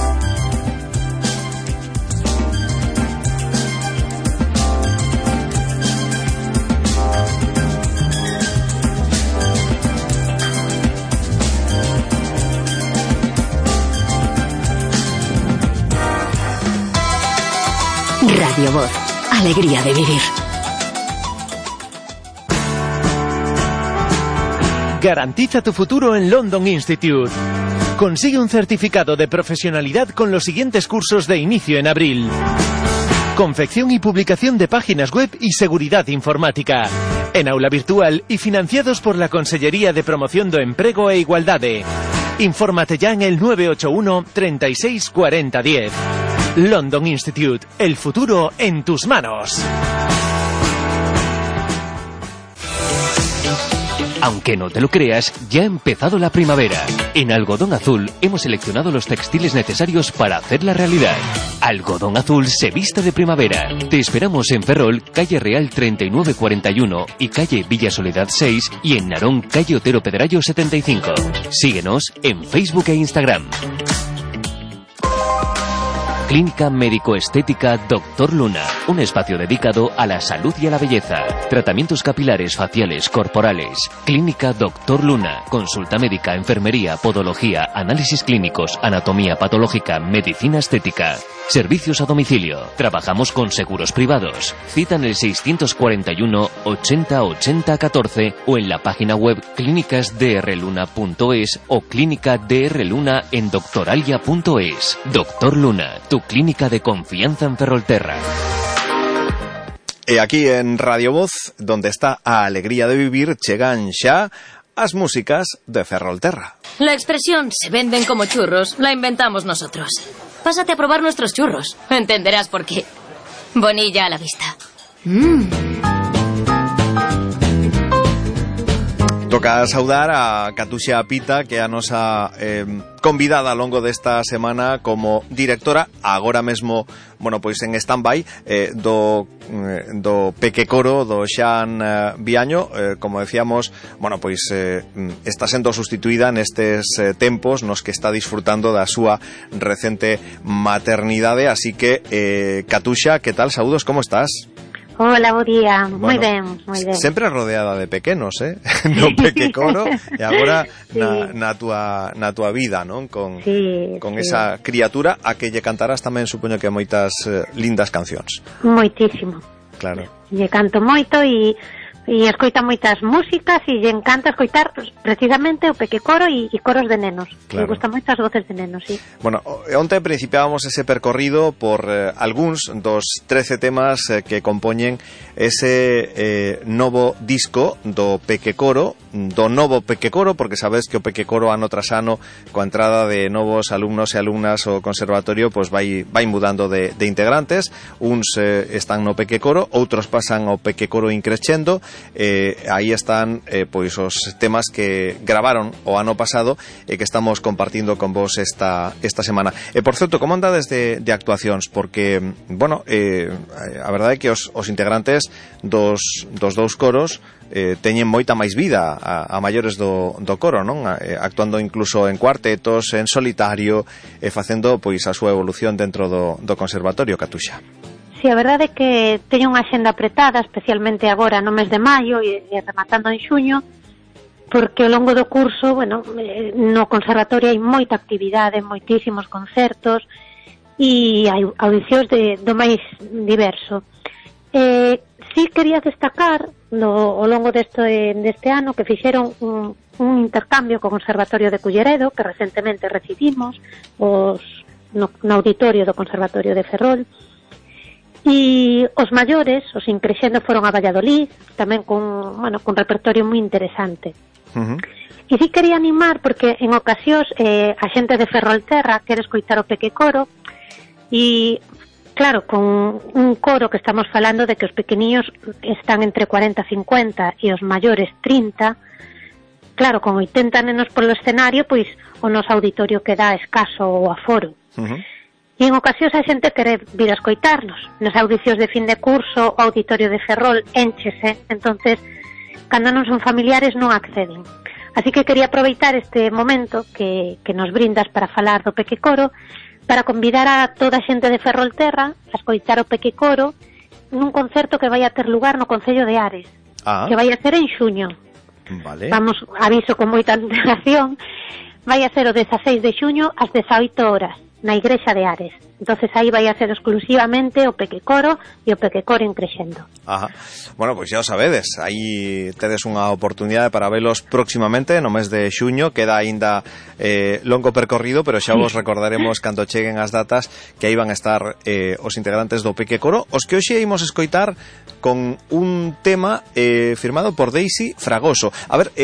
Radio Voz. Alegría de vivir. Garantiza tu futuro en London Institute. Consigue un certificado de profesionalidad con los siguientes cursos de inicio en abril. Confección y publicación de páginas web y seguridad informática. En aula virtual y financiados por la Consellería de Promoción do Emprego e Igualdade. Infórmate ya en el 981 36 40 10. London Institute. El futuro en tus manos. Aunque no te lo creas, ya ha empezado la primavera. En Algodón Azul hemos seleccionado los textiles necesarios para hacerla realidad. Algodón Azul se viste de primavera. Te esperamos en Ferrol, calle Real 3941 y calle Villa Soledad 6 y en Narón, calle Otero Pedrayo 75. Síguenos en Facebook e Instagram. Clínica Médico-Estética Dr. Luna, un espacio dedicado a la salud y a la belleza. Tratamientos capilares, faciales, corporales. Clínica Dr. Luna, consulta médica, enfermería, podología, análisis clínicos, anatomía patológica, medicina estética. Servicios a domicilio. Trabajamos con seguros privados. Cita en el 641 80 80 14 o en la página web clínicasdrluna.es o clínica Drluna en doctoralia.es. Dr. Luna, tu clínica de confianza en Ferrolterra. Aquí en Radio Voz, donde está a alegría de vivir, chegan xa as músicas de Ferrolterra. La expresión "se venden como churros" la inventamos nosotros. Pásate a probar nuestros churros. Entenderás por qué. Bonilla a la vista. Toca saudar a Catuxa Pita, que a nosa convidada ao longo desta semana como directora, agora mesmo, pois en stand-by, do Pequecoro do Xan Viaño, como decíamos, pois está sendo sustituída nestes tempos nos que está disfrutando da súa recente maternidade, así que Catuxa, que tal? Saúdos, como estás? Hola, bo día. Moi ben, moi ben. Sempre rodeada de pequenos, no Pequecoro e agora sí. na túa vida, non? Con esa criatura a que lle cantarás tamén, supoño que moitas lindas cancións. Moitísimo. Claro. Lle canto moito e escoita moitas músicas e lle encanta escoitar precisamente o Pequecoro e coros de nenos. Claro. Me gustan moitas voces de nenos, sí. Bueno, onte principiábamos ese percorrido por algúns dos 13 temas que compoñen ese novo disco do Pequecoro, do novo Pequecoro, porque sabes que o Pequecoro ano tras ano, coa entrada de novos alumnos e alumnas ao conservatorio, pois vai mudando de integrantes. Uns están no Pequecoro, outros pasan ao Pequecoro Increscendo. Aí están pois os temas que gravaron o ano pasado e que estamos compartindo con vos esta semana. Por certo, como andades de actuacións? Porque, a verdade é que os integrantes dos dous coros teñen moita máis vida a maiores do coro, non? Actuando incluso en cuartetos, en solitario, facendo pois a súa evolución dentro do conservatorio, Catuxa. Sí, a verdade é que teño unha axenda apretada, especialmente agora no mes de maio e rematando en xuño, porque ao longo do curso, no conservatorio hai moita actividade, moitísimos concertos e hai audicións do máis diverso. Sí quería destacar ao longo deste ano que fixeron un intercambio co Conservatorio de Culleredo, que recentemente recibimos no auditorio do Conservatorio de Ferrol, e os maiores, os increxendo, foron a Valladolid, tamén con repertorio moi interesante. E sí quería animar, porque en ocasións a xente de Ferrolterra quere escoitar o pequecoro, e claro, con un coro que estamos falando de que os pequeniños están entre 40 e 50 e os maiores 30, claro, con 80 nenos polo escenario, pois o noso auditorio queda escaso o aforo. E en ocasións a xente quere vir a escoitarnos. Nas audicións de fin de curso, o auditorio de Ferrol énchese, entonces, cando non son familiares non acceden. Así que quería aproveitar este momento que nos brindas para falar do pequecoro, para convidar a toda a xente de Ferrolterra a escoitar o pequecoro nun concerto que vai a ter lugar no Concello de Ares, que vai a ser en xuño. Vale. Vamos, aviso con moita antelación, vai a ser o 16 de xuño ás 18 horas na Igrexa de Ares. Entonces aí vai a ser exclusivamente o pequecoro e o pequecoro increxendo. Ajá. Bueno, pois xa o sabedes, aí tedes unha oportunidade para velos próximamente no mes de xuño, queda aínda longo percorrido, pero xa vos recordaremos cando cheguen as datas que aí van a estar os integrantes do pequecoro, os que hoxe imos escoitar con un tema firmado por Daisy Fragoso. A ver,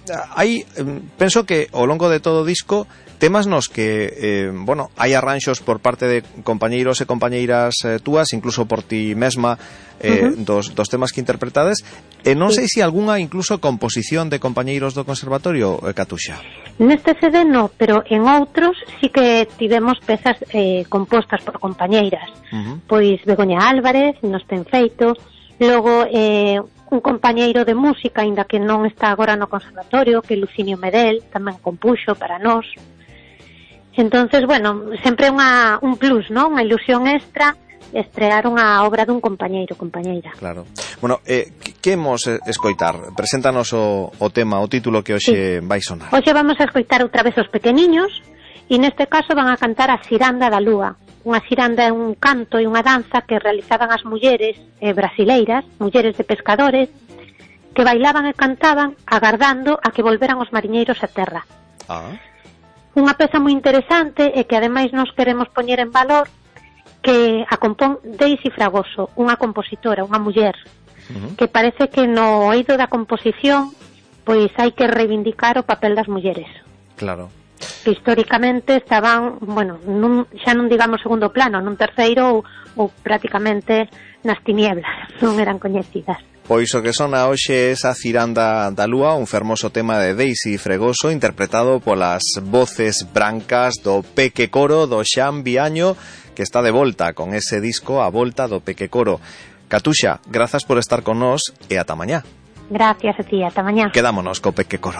penso que ao longo de todo o disco temas nos que, hai arranxos por parte de compañeiros e compañeiras túas, incluso por ti mesma, dos temas que interpretades, e non sei se algunha incluso composición de compañeiros do Conservatorio, Catuxa. Neste CD no, pero en outros sí que tivemos pezas compostas por compañeiras. Pois Begoña Álvarez nos ten feito, logo un compañeiro de música, aínda que non está agora no Conservatorio, que Lucinio Medel tamén compuxo para nós. Entonces, bueno, sempre un plus, ¿no? Unha ilusión extra estrear unha obra dun compañeiro, compañeira. Claro. Bueno, que imos escoitar? Preséntanos o tema, o título que hoxe vai sonar. Hoxe vamos a escoitar outra vez os pequeniños, e neste caso van a cantar a Ciranda da Lúa. Unha ciranda é un canto e unha danza que realizaban as mulleres brasileiras, mulleres de pescadores, que bailaban e cantaban agardando a que volveran os mariñeiros a terra. Unha peza moi interesante e que ademais nos queremos poñer en valor, que a compón Daisy Fragoso, unha compositora, unha muller, que parece que no eido da composición pois hai que reivindicar o papel das mulleres. Claro. Que históricamente estaban, xa non digamos segundo plano, nun terceiro ou prácticamente nas tinieblas, non eran coñecidas. Pois o que sona hoxe esa Ciranda da Lúa, un fermoso tema de Daisy Fragoso, interpretado polas voces brancas do pequecoro do Xan Viaño, que está de volta con ese disco A Volta do Pequecoro. Catuxa, grazas por estar con nós e ata mañá. Gracias a ti, ata mañá. Quedámonos co pequecoro.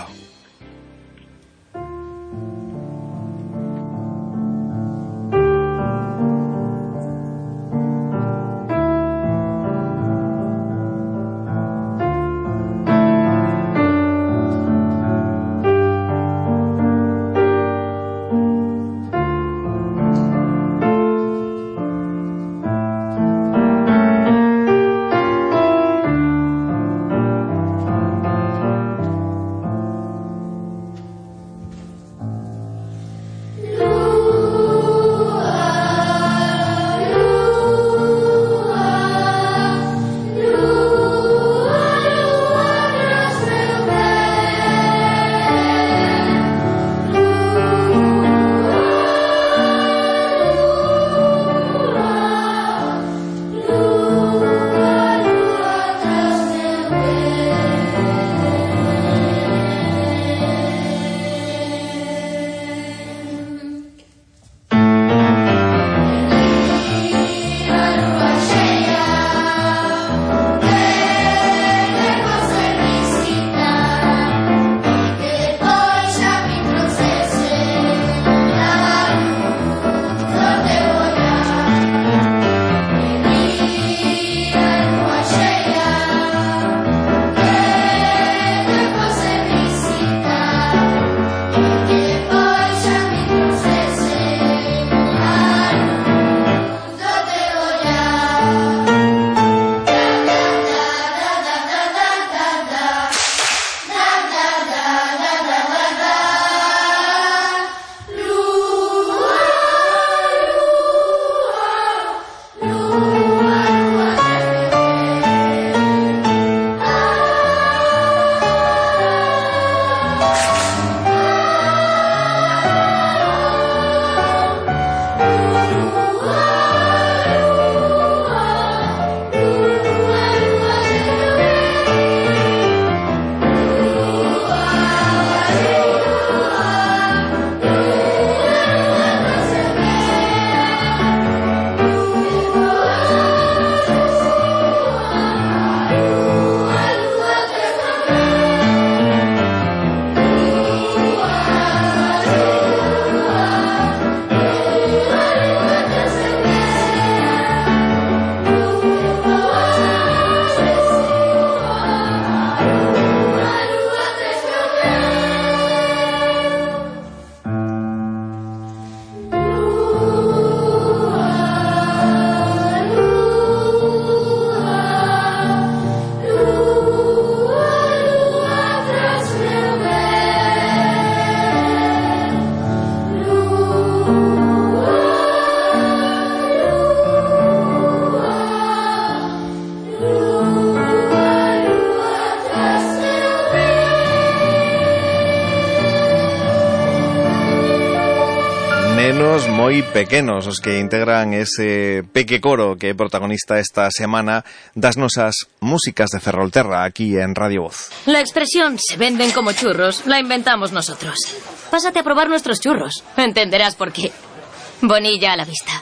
niños moi pequenos os que integran ese peque coro que é protagonista esta semana das nosas músicas de Ferrolterra aquí en Radio Voz. La expresión "se venden como churros" la inventamos nosotros. Pásate a probar nuestros churros. Entenderás por qué. Bonilla a la vista.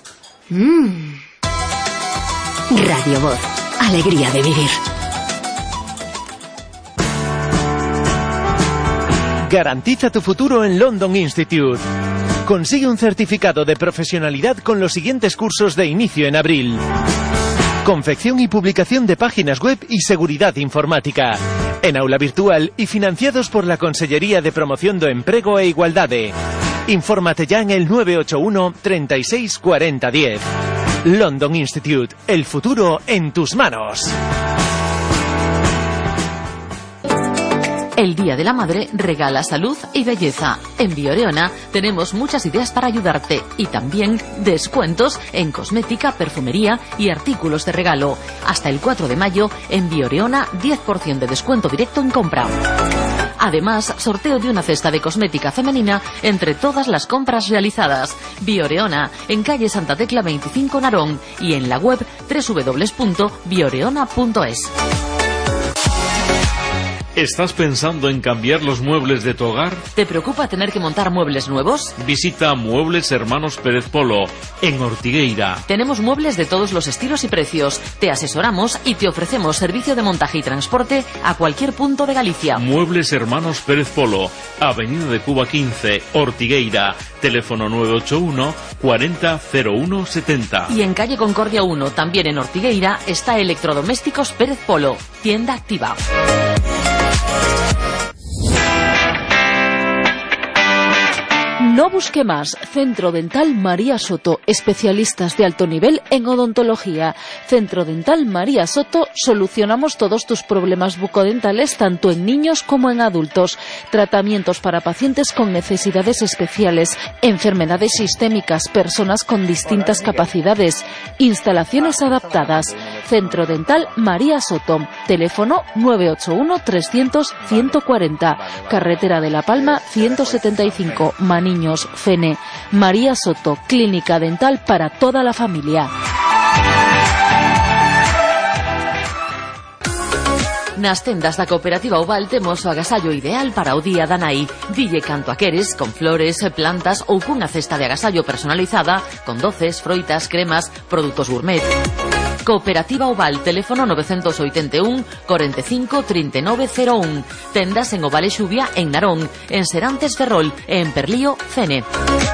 Radio Voz. Alegría de vivir. Garantiza tu futuro en London Institute. Consigue un certificado de profesionalidad con los siguientes cursos de inicio en abril. Confección y publicación de páginas web y seguridad informática. En aula virtual y financiados por la Consellería de Promoción do Emprego e Igualdade. Infórmate ya en el 981 36 40 10. London Institute. El futuro en tus manos. El Día de la Madre regala salud y belleza. En Bioreona tenemos muchas ideas para ayudarte y también descuentos en cosmética, perfumería y artículos de regalo. Hasta el 4 de mayo en Bioreona 10% de descuento directo en compra. Además, sorteo de una cesta de cosmética femenina entre todas las compras realizadas. Bioreona, en calle Santa Tecla 25 Narón y en la web www.bioreona.es. ¿Estás pensando en cambiar los muebles de tu hogar? ¿Te preocupa tener que montar muebles nuevos? Visita Muebles Hermanos Pérez Polo, en Ortigueira. Tenemos muebles de todos los estilos y precios. Te asesoramos y te ofrecemos servicio de montaje y transporte a cualquier punto de Galicia. Muebles Hermanos Pérez Polo, Avenida de Cuba 15, Ortigueira. Teléfono 981 40 01 70. Y en calle Concordia 1, también en Ortigueira, está Electrodomésticos Pérez Polo, tienda activa. No busque más. Centro Dental María Soto, especialistas de alto nivel en odontología. Centro Dental María Soto, solucionamos todos tus problemas bucodentales tanto en niños como en adultos. Tratamientos para pacientes con necesidades especiales, enfermedades sistémicas, personas con distintas capacidades, instalaciones adaptadas. Centro Dental María Soto. Teléfono 981 300 140. Carretera de La Palma 175. Maniño, Fene. María Soto, clínica dental para toda la familia. Nas tendas da Cooperativa Oval temos o agasallo ideal para o día da nai. Dille canto a queres, con flores, plantas ou cunha cesta de agasallo personalizada con doces, froitas, cremas, produtos gourmet. Cooperativa Oval, teléfono 981 45 39 01. Tendas en Oval e Xubia en Narón, en Serantes Ferrol e en Perlío, Fene.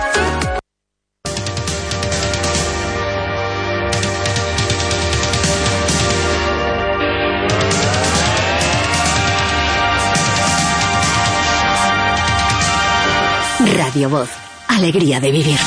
Radio Voz. Alegría de vivir.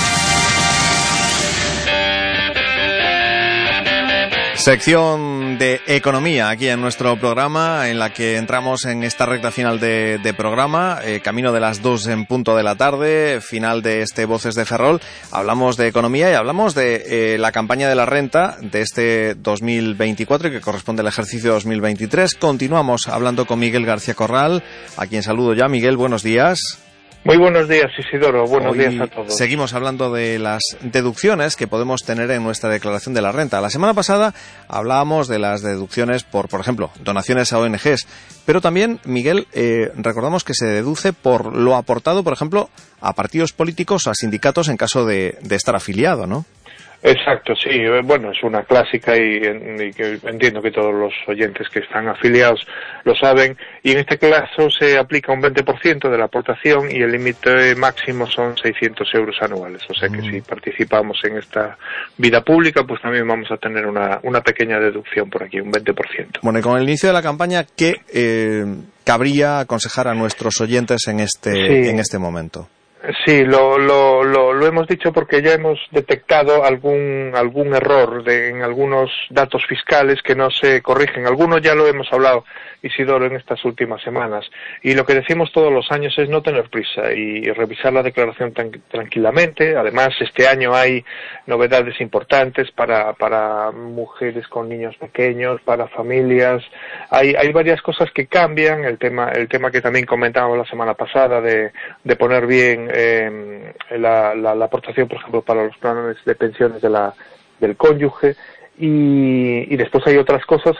Sección de economía aquí en nuestro programa, en la que entramos en esta recta final de programa, camino de las 2 en punto de la tarde, final de este Voces de Ferrol. Hablamos de economía y hablamos de la campaña de la renta de este 2024, que corresponde al ejercicio 2023. Continuamos hablando con Miguel García Corral, a quien saludo ya. Miguel, buenos días. Muy buenos días, Isidoro. Buenos días a todos. Seguimos hablando de las deducciones que podemos tener en nuestra declaración de la renta. La semana pasada hablábamos de las deducciones por ejemplo, donaciones a ONGs. Pero también, Miguel, recordamos que se deduce por lo aportado, por ejemplo, a partidos políticos o a sindicatos en caso de estar afiliado, ¿no? Exacto, sí. Bueno, es una clásica y que entiendo que todos los oyentes que están afiliados lo saben. Y en este caso se aplica un 20% de la aportación y el límite máximo son 600 euros anuales. O sea que si participamos en esta vida pública, pues también vamos a tener una pequeña deducción por aquí, un 20%. Bueno, y con el inicio de la campaña, ¿qué cabría aconsejar a nuestros oyentes en este momento? Sí, lo hemos dicho porque ya hemos detectado algún error en algunos datos fiscales que no se corrigen. Algunos ya lo hemos hablado, Isidoro, en estas últimas semanas. Y lo que decimos todos los años es no tener prisa y revisar la declaración tranquilamente. Además, este año hay novedades importantes para mujeres con niños pequeños, para familias. Hay varias cosas que cambian. El tema que también comentábamos la semana pasada de poner bien la aportación, por ejemplo, para los planes de pensiones del cónyuge. Y después hay otras cosas.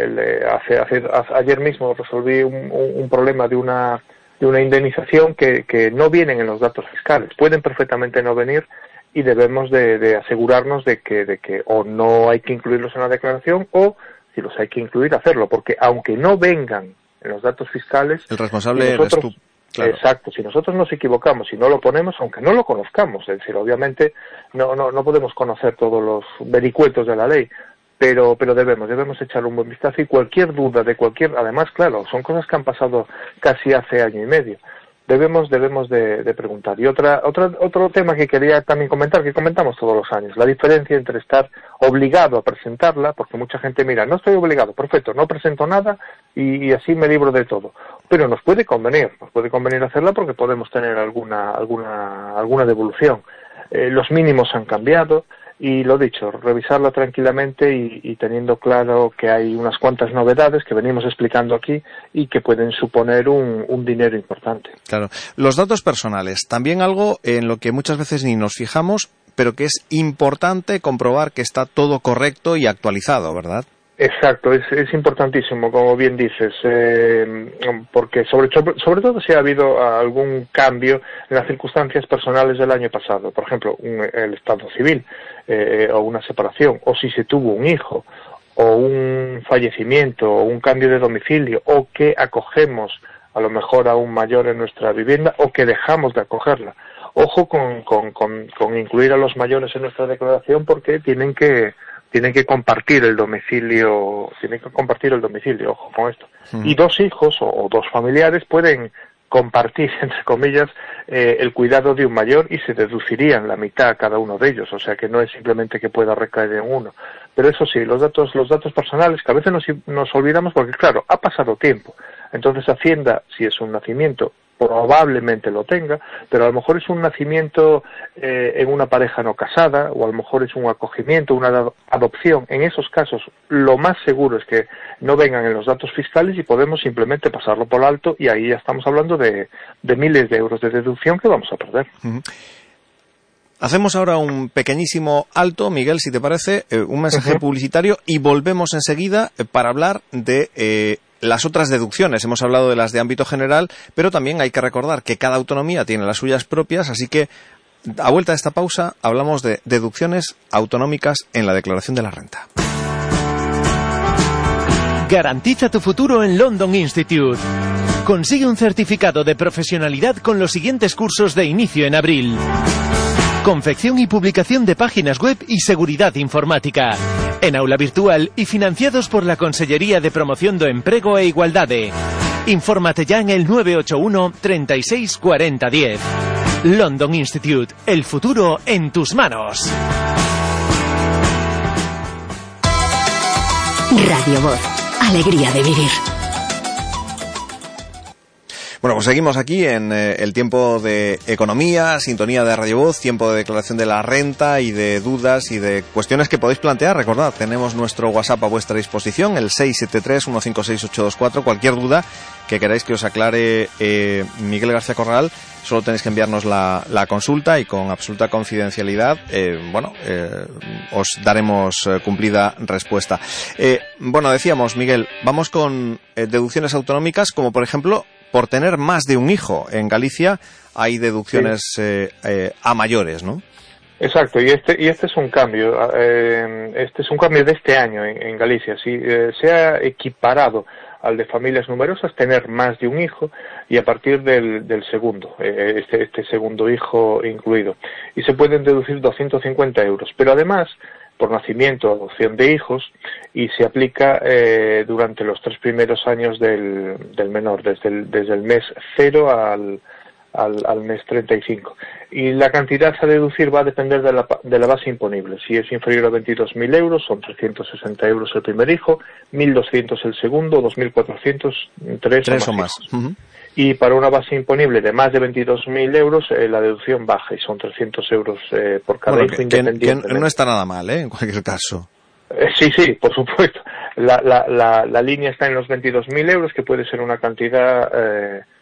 Ayer mismo resolví un problema de una indemnización que no vienen en los datos fiscales. Pueden perfectamente no venir, y debemos de asegurarnos de que o no hay que incluirlos en la declaración, o si los hay que incluir, hacerlo, porque aunque no vengan en los datos fiscales, el responsable eres tú. Claro. Exacto, si nosotros nos equivocamos y no lo ponemos, aunque no lo conozcamos, es decir, obviamente no podemos conocer todos los vericuetos de la ley, pero debemos echar un buen vistazo, y cualquier duda además, claro, son cosas que han pasado casi hace año y medio. Debemos de preguntar. Y otro tema que quería también comentar, que comentamos todos los años, la diferencia entre estar obligado a presentarla, porque mucha gente mira, no estoy obligado, perfecto, no presento nada y así me libro de todo. Pero nos puede convenir hacerla, porque podemos tener alguna devolución. Los mínimos han cambiado. Y lo dicho, revisarla tranquilamente y teniendo claro que hay unas cuantas novedades que venimos explicando aquí y que pueden suponer un dinero importante. Claro. Los datos personales, también algo en lo que muchas veces ni nos fijamos, pero que es importante comprobar que está todo correcto y actualizado, ¿verdad? Exacto, es importantísimo, como bien dices, porque sobre todo si ha habido algún cambio en las circunstancias personales del año pasado, por ejemplo, el estado civil, o una separación, o si se tuvo un hijo, o un fallecimiento, o un cambio de domicilio, o que acogemos a lo mejor a un mayor en nuestra vivienda, o que dejamos de acogerla. Ojo con incluir a los mayores en nuestra declaración, porque tienen que compartir el domicilio, ojo con esto. Y dos hijos o dos familiares pueden compartir, entre comillas, el cuidado de un mayor, y se deducirían la mitad a cada uno de ellos, o sea que no es simplemente que pueda recaer en uno. Pero eso sí, los datos personales, que a veces nos olvidamos, porque claro, ha pasado tiempo. Entonces Hacienda, si es un nacimiento, probablemente lo tenga, pero a lo mejor es un nacimiento en una pareja no casada, o a lo mejor es un acogimiento, una adopción. En esos casos, lo más seguro es que no vengan en los datos fiscales, y podemos simplemente pasarlo por alto, y ahí ya estamos hablando de miles de euros de deducción que vamos a perder. Uh-huh. Hacemos ahora un pequeñísimo alto, Miguel, si te parece, un mensaje publicitario, y volvemos enseguida para hablar de las otras deducciones. Hemos hablado de las de ámbito general, pero también hay que recordar que cada autonomía tiene las suyas propias, así que a vuelta de esta pausa hablamos de deducciones autonómicas en la declaración de la renta. Garantiza tu futuro en London Institute. Consigue un certificado de profesionalidad con los siguientes cursos de inicio en abril: confección y publicación de páginas web y seguridad informática, en aula virtual y financiados por la Consellería de Promoción do Emprego e Igualdade. Infórmate ya en el 981 36 40 10. London Institute, el futuro en tus manos. Radio Voz, alegría de vivir. Bueno, pues seguimos aquí en el tiempo de economía, sintonía de Radio Voz, tiempo de declaración de la renta y de dudas y de cuestiones que podéis plantear. Recordad, tenemos nuestro WhatsApp a vuestra disposición, el 673-156-824. Cualquier duda que queráis que os aclare Miguel García Corral, solo tenéis que enviarnos la consulta, y con absoluta confidencialidad os daremos cumplida respuesta. Bueno, decíamos, Miguel, vamos con deducciones autonómicas, como por ejemplo por tener más de un hijo. En Galicia hay deducciones a mayores, ¿no? Exacto, y este es un cambio. Este es un cambio de este año en Galicia. Sí, se ha equiparado al de familias numerosas tener más de un hijo, y a partir del segundo, este segundo hijo incluido. Y se pueden deducir 250 euros. Pero además, por nacimiento o adopción de hijos, y se aplica durante los 3 primeros años del menor, desde el mes 0 al mes 35. Y la cantidad a deducir va a depender de la base imponible. Si es inferior a 22.000 euros, son 360 euros el primer hijo, 1.200 el segundo, 2.400 tres o más. Uh-huh. Y para una base imponible de más de 22.000 euros, la deducción baja, y son 300 euros por cada hijo independiente. Que no está nada mal, en cualquier caso. Sí, por supuesto. La línea está en los 22.000 euros, que puede ser una cantidad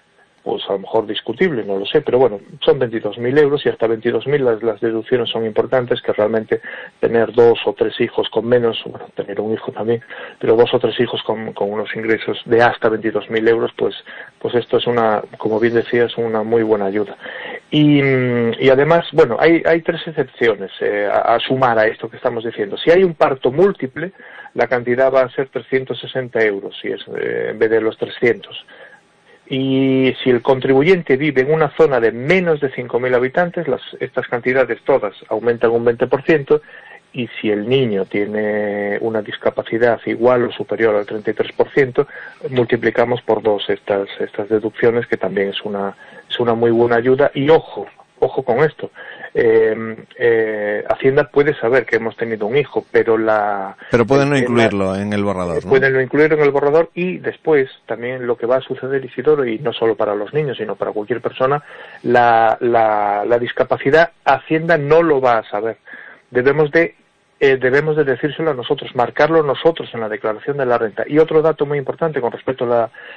pues a lo mejor discutible, no lo sé, pero bueno, son 22.000 euros y hasta 22.000 las deducciones son importantes, que realmente tener 2 o 3 hijos con menos, bueno, tener un hijo también, pero 2 o 3 hijos con unos ingresos de hasta 22.000 euros, pues esto es como bien decías, una muy buena ayuda. Y además, bueno, hay 3 excepciones a sumar a esto que estamos diciendo. Si hay un parto múltiple, la cantidad va a ser 360 euros, si es en vez de los 300. Y si el contribuyente vive en una zona de menos de 5.000 habitantes, estas cantidades todas aumentan un 20%, y si el niño tiene una discapacidad igual o superior al 33%, multiplicamos por 2 estas deducciones, que también es una muy buena ayuda. Y ojo con esto, Hacienda puede saber que hemos tenido un hijo, pero pueden no incluirlo en el borrador, ¿no? Pueden no incluirlo en el borrador, y después también lo que va a suceder, Isidoro, y no solo para los niños, sino para cualquier persona, la discapacidad, Hacienda no lo va a saber. Debemos de decírselo a nosotros, marcarlo nosotros en la declaración de la renta. Y otro dato muy importante con respecto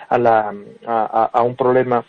a un problema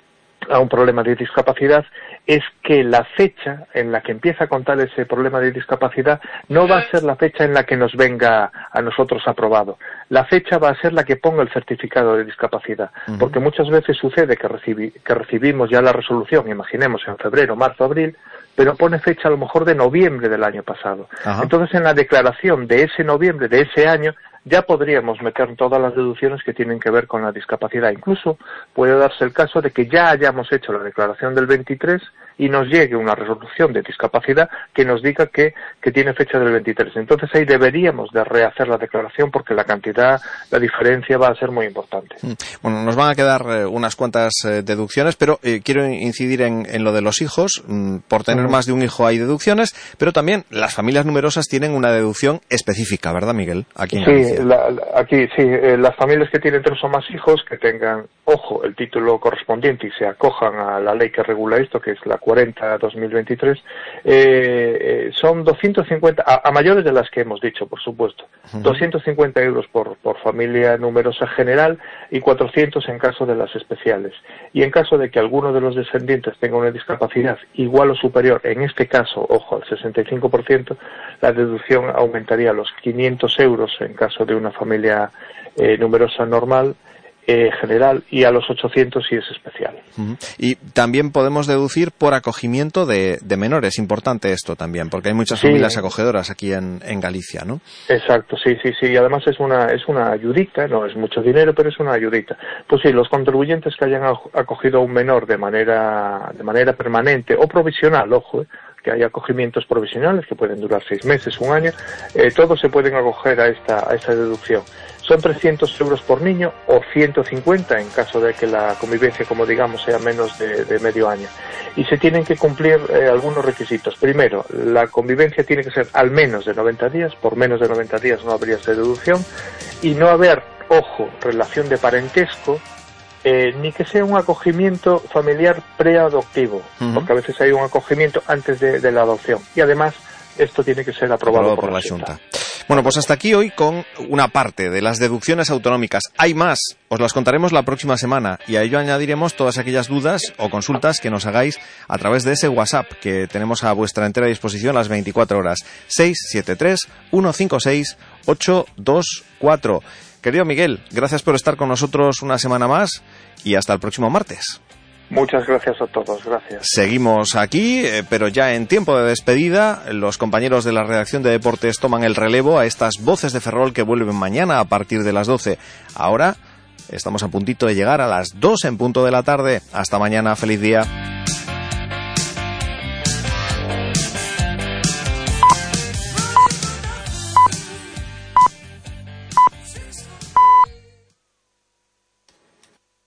de discapacidad es que la fecha en la que empieza a contar ese problema de discapacidad no va a ser la fecha en la que nos venga a nosotros aprobado. La fecha va a ser la que ponga el certificado de discapacidad, porque muchas veces sucede que recibimos ya la resolución, imaginemos en febrero, marzo, abril, pero pone fecha a lo mejor de noviembre del año pasado. Ajá. Entonces, en la declaración de ese noviembre de ese año ya podríamos meter todas las deducciones que tienen que ver con la discapacidad. Incluso puede darse el caso de que ya hayamos hecho la declaración del 23 y nos llegue una resolución de discapacidad que nos diga que tiene fecha del 23. Entonces ahí deberíamos de rehacer la declaración, porque la diferencia va a ser muy importante. Bueno, nos van a quedar unas cuantas deducciones, pero quiero incidir en lo de los hijos. Por tener más de un hijo hay deducciones, pero también las familias numerosas tienen una deducción específica, ¿verdad, Miguel? Aquí en Galicia. Las familias que tienen 3 o más hijos, que tengan, ojo, el título correspondiente y se acojan a la ley que regula esto, que es la 40/2023, son 250, a mayores de las que hemos dicho, por supuesto, 250 euros por familia numerosa general y 400 en caso de las especiales. Y en caso de que alguno de los descendientes tenga una discapacidad igual o superior, en este caso, ojo, al 65%, la deducción aumentaría a los 500 euros en caso de una familia numerosa normal, general, y a los 800 si es especial. Y también podemos deducir por acogimiento de menores. Importante esto también, porque hay muchas familias acogedoras aquí en Galicia, ¿no? Exacto, sí. Y además es una ayudita, no es mucho dinero, pero es una ayudita. Pues sí, los contribuyentes que hayan acogido a un menor de manera permanente o provisional, ojo, que hay acogimientos provisionales que pueden durar 6 meses, un año, todos se pueden acoger a esta deducción. Son 300 euros por niño o 150 en caso de que la convivencia, como digamos, sea menos de medio año. Y se tienen que cumplir algunos requisitos. Primero, la convivencia tiene que ser al menos de 90 días, por menos de 90 días no habría esta deducción, y no haber, ojo, relación de parentesco, ni que sea un acogimiento familiar preadoptivo, porque a veces hay un acogimiento antes de la adopción. Y además, esto tiene que ser aprobado por la Junta. Bueno, pues hasta aquí hoy con una parte de las deducciones autonómicas. Hay más, os las contaremos la próxima semana, y a ello añadiremos todas aquellas dudas o consultas que nos hagáis a través de ese WhatsApp que tenemos a vuestra entera disposición las 24 horas. 673-156-824. Querido Miguel, gracias por estar con nosotros una semana más y hasta el próximo martes. Muchas gracias a todos, gracias. Seguimos aquí, pero ya en tiempo de despedida. Los compañeros de la redacción de deportes toman el relevo a estas voces de Ferrol que vuelven mañana a partir de las 12. Ahora estamos a puntito de llegar a las 2 en punto de la tarde. Hasta mañana, feliz día.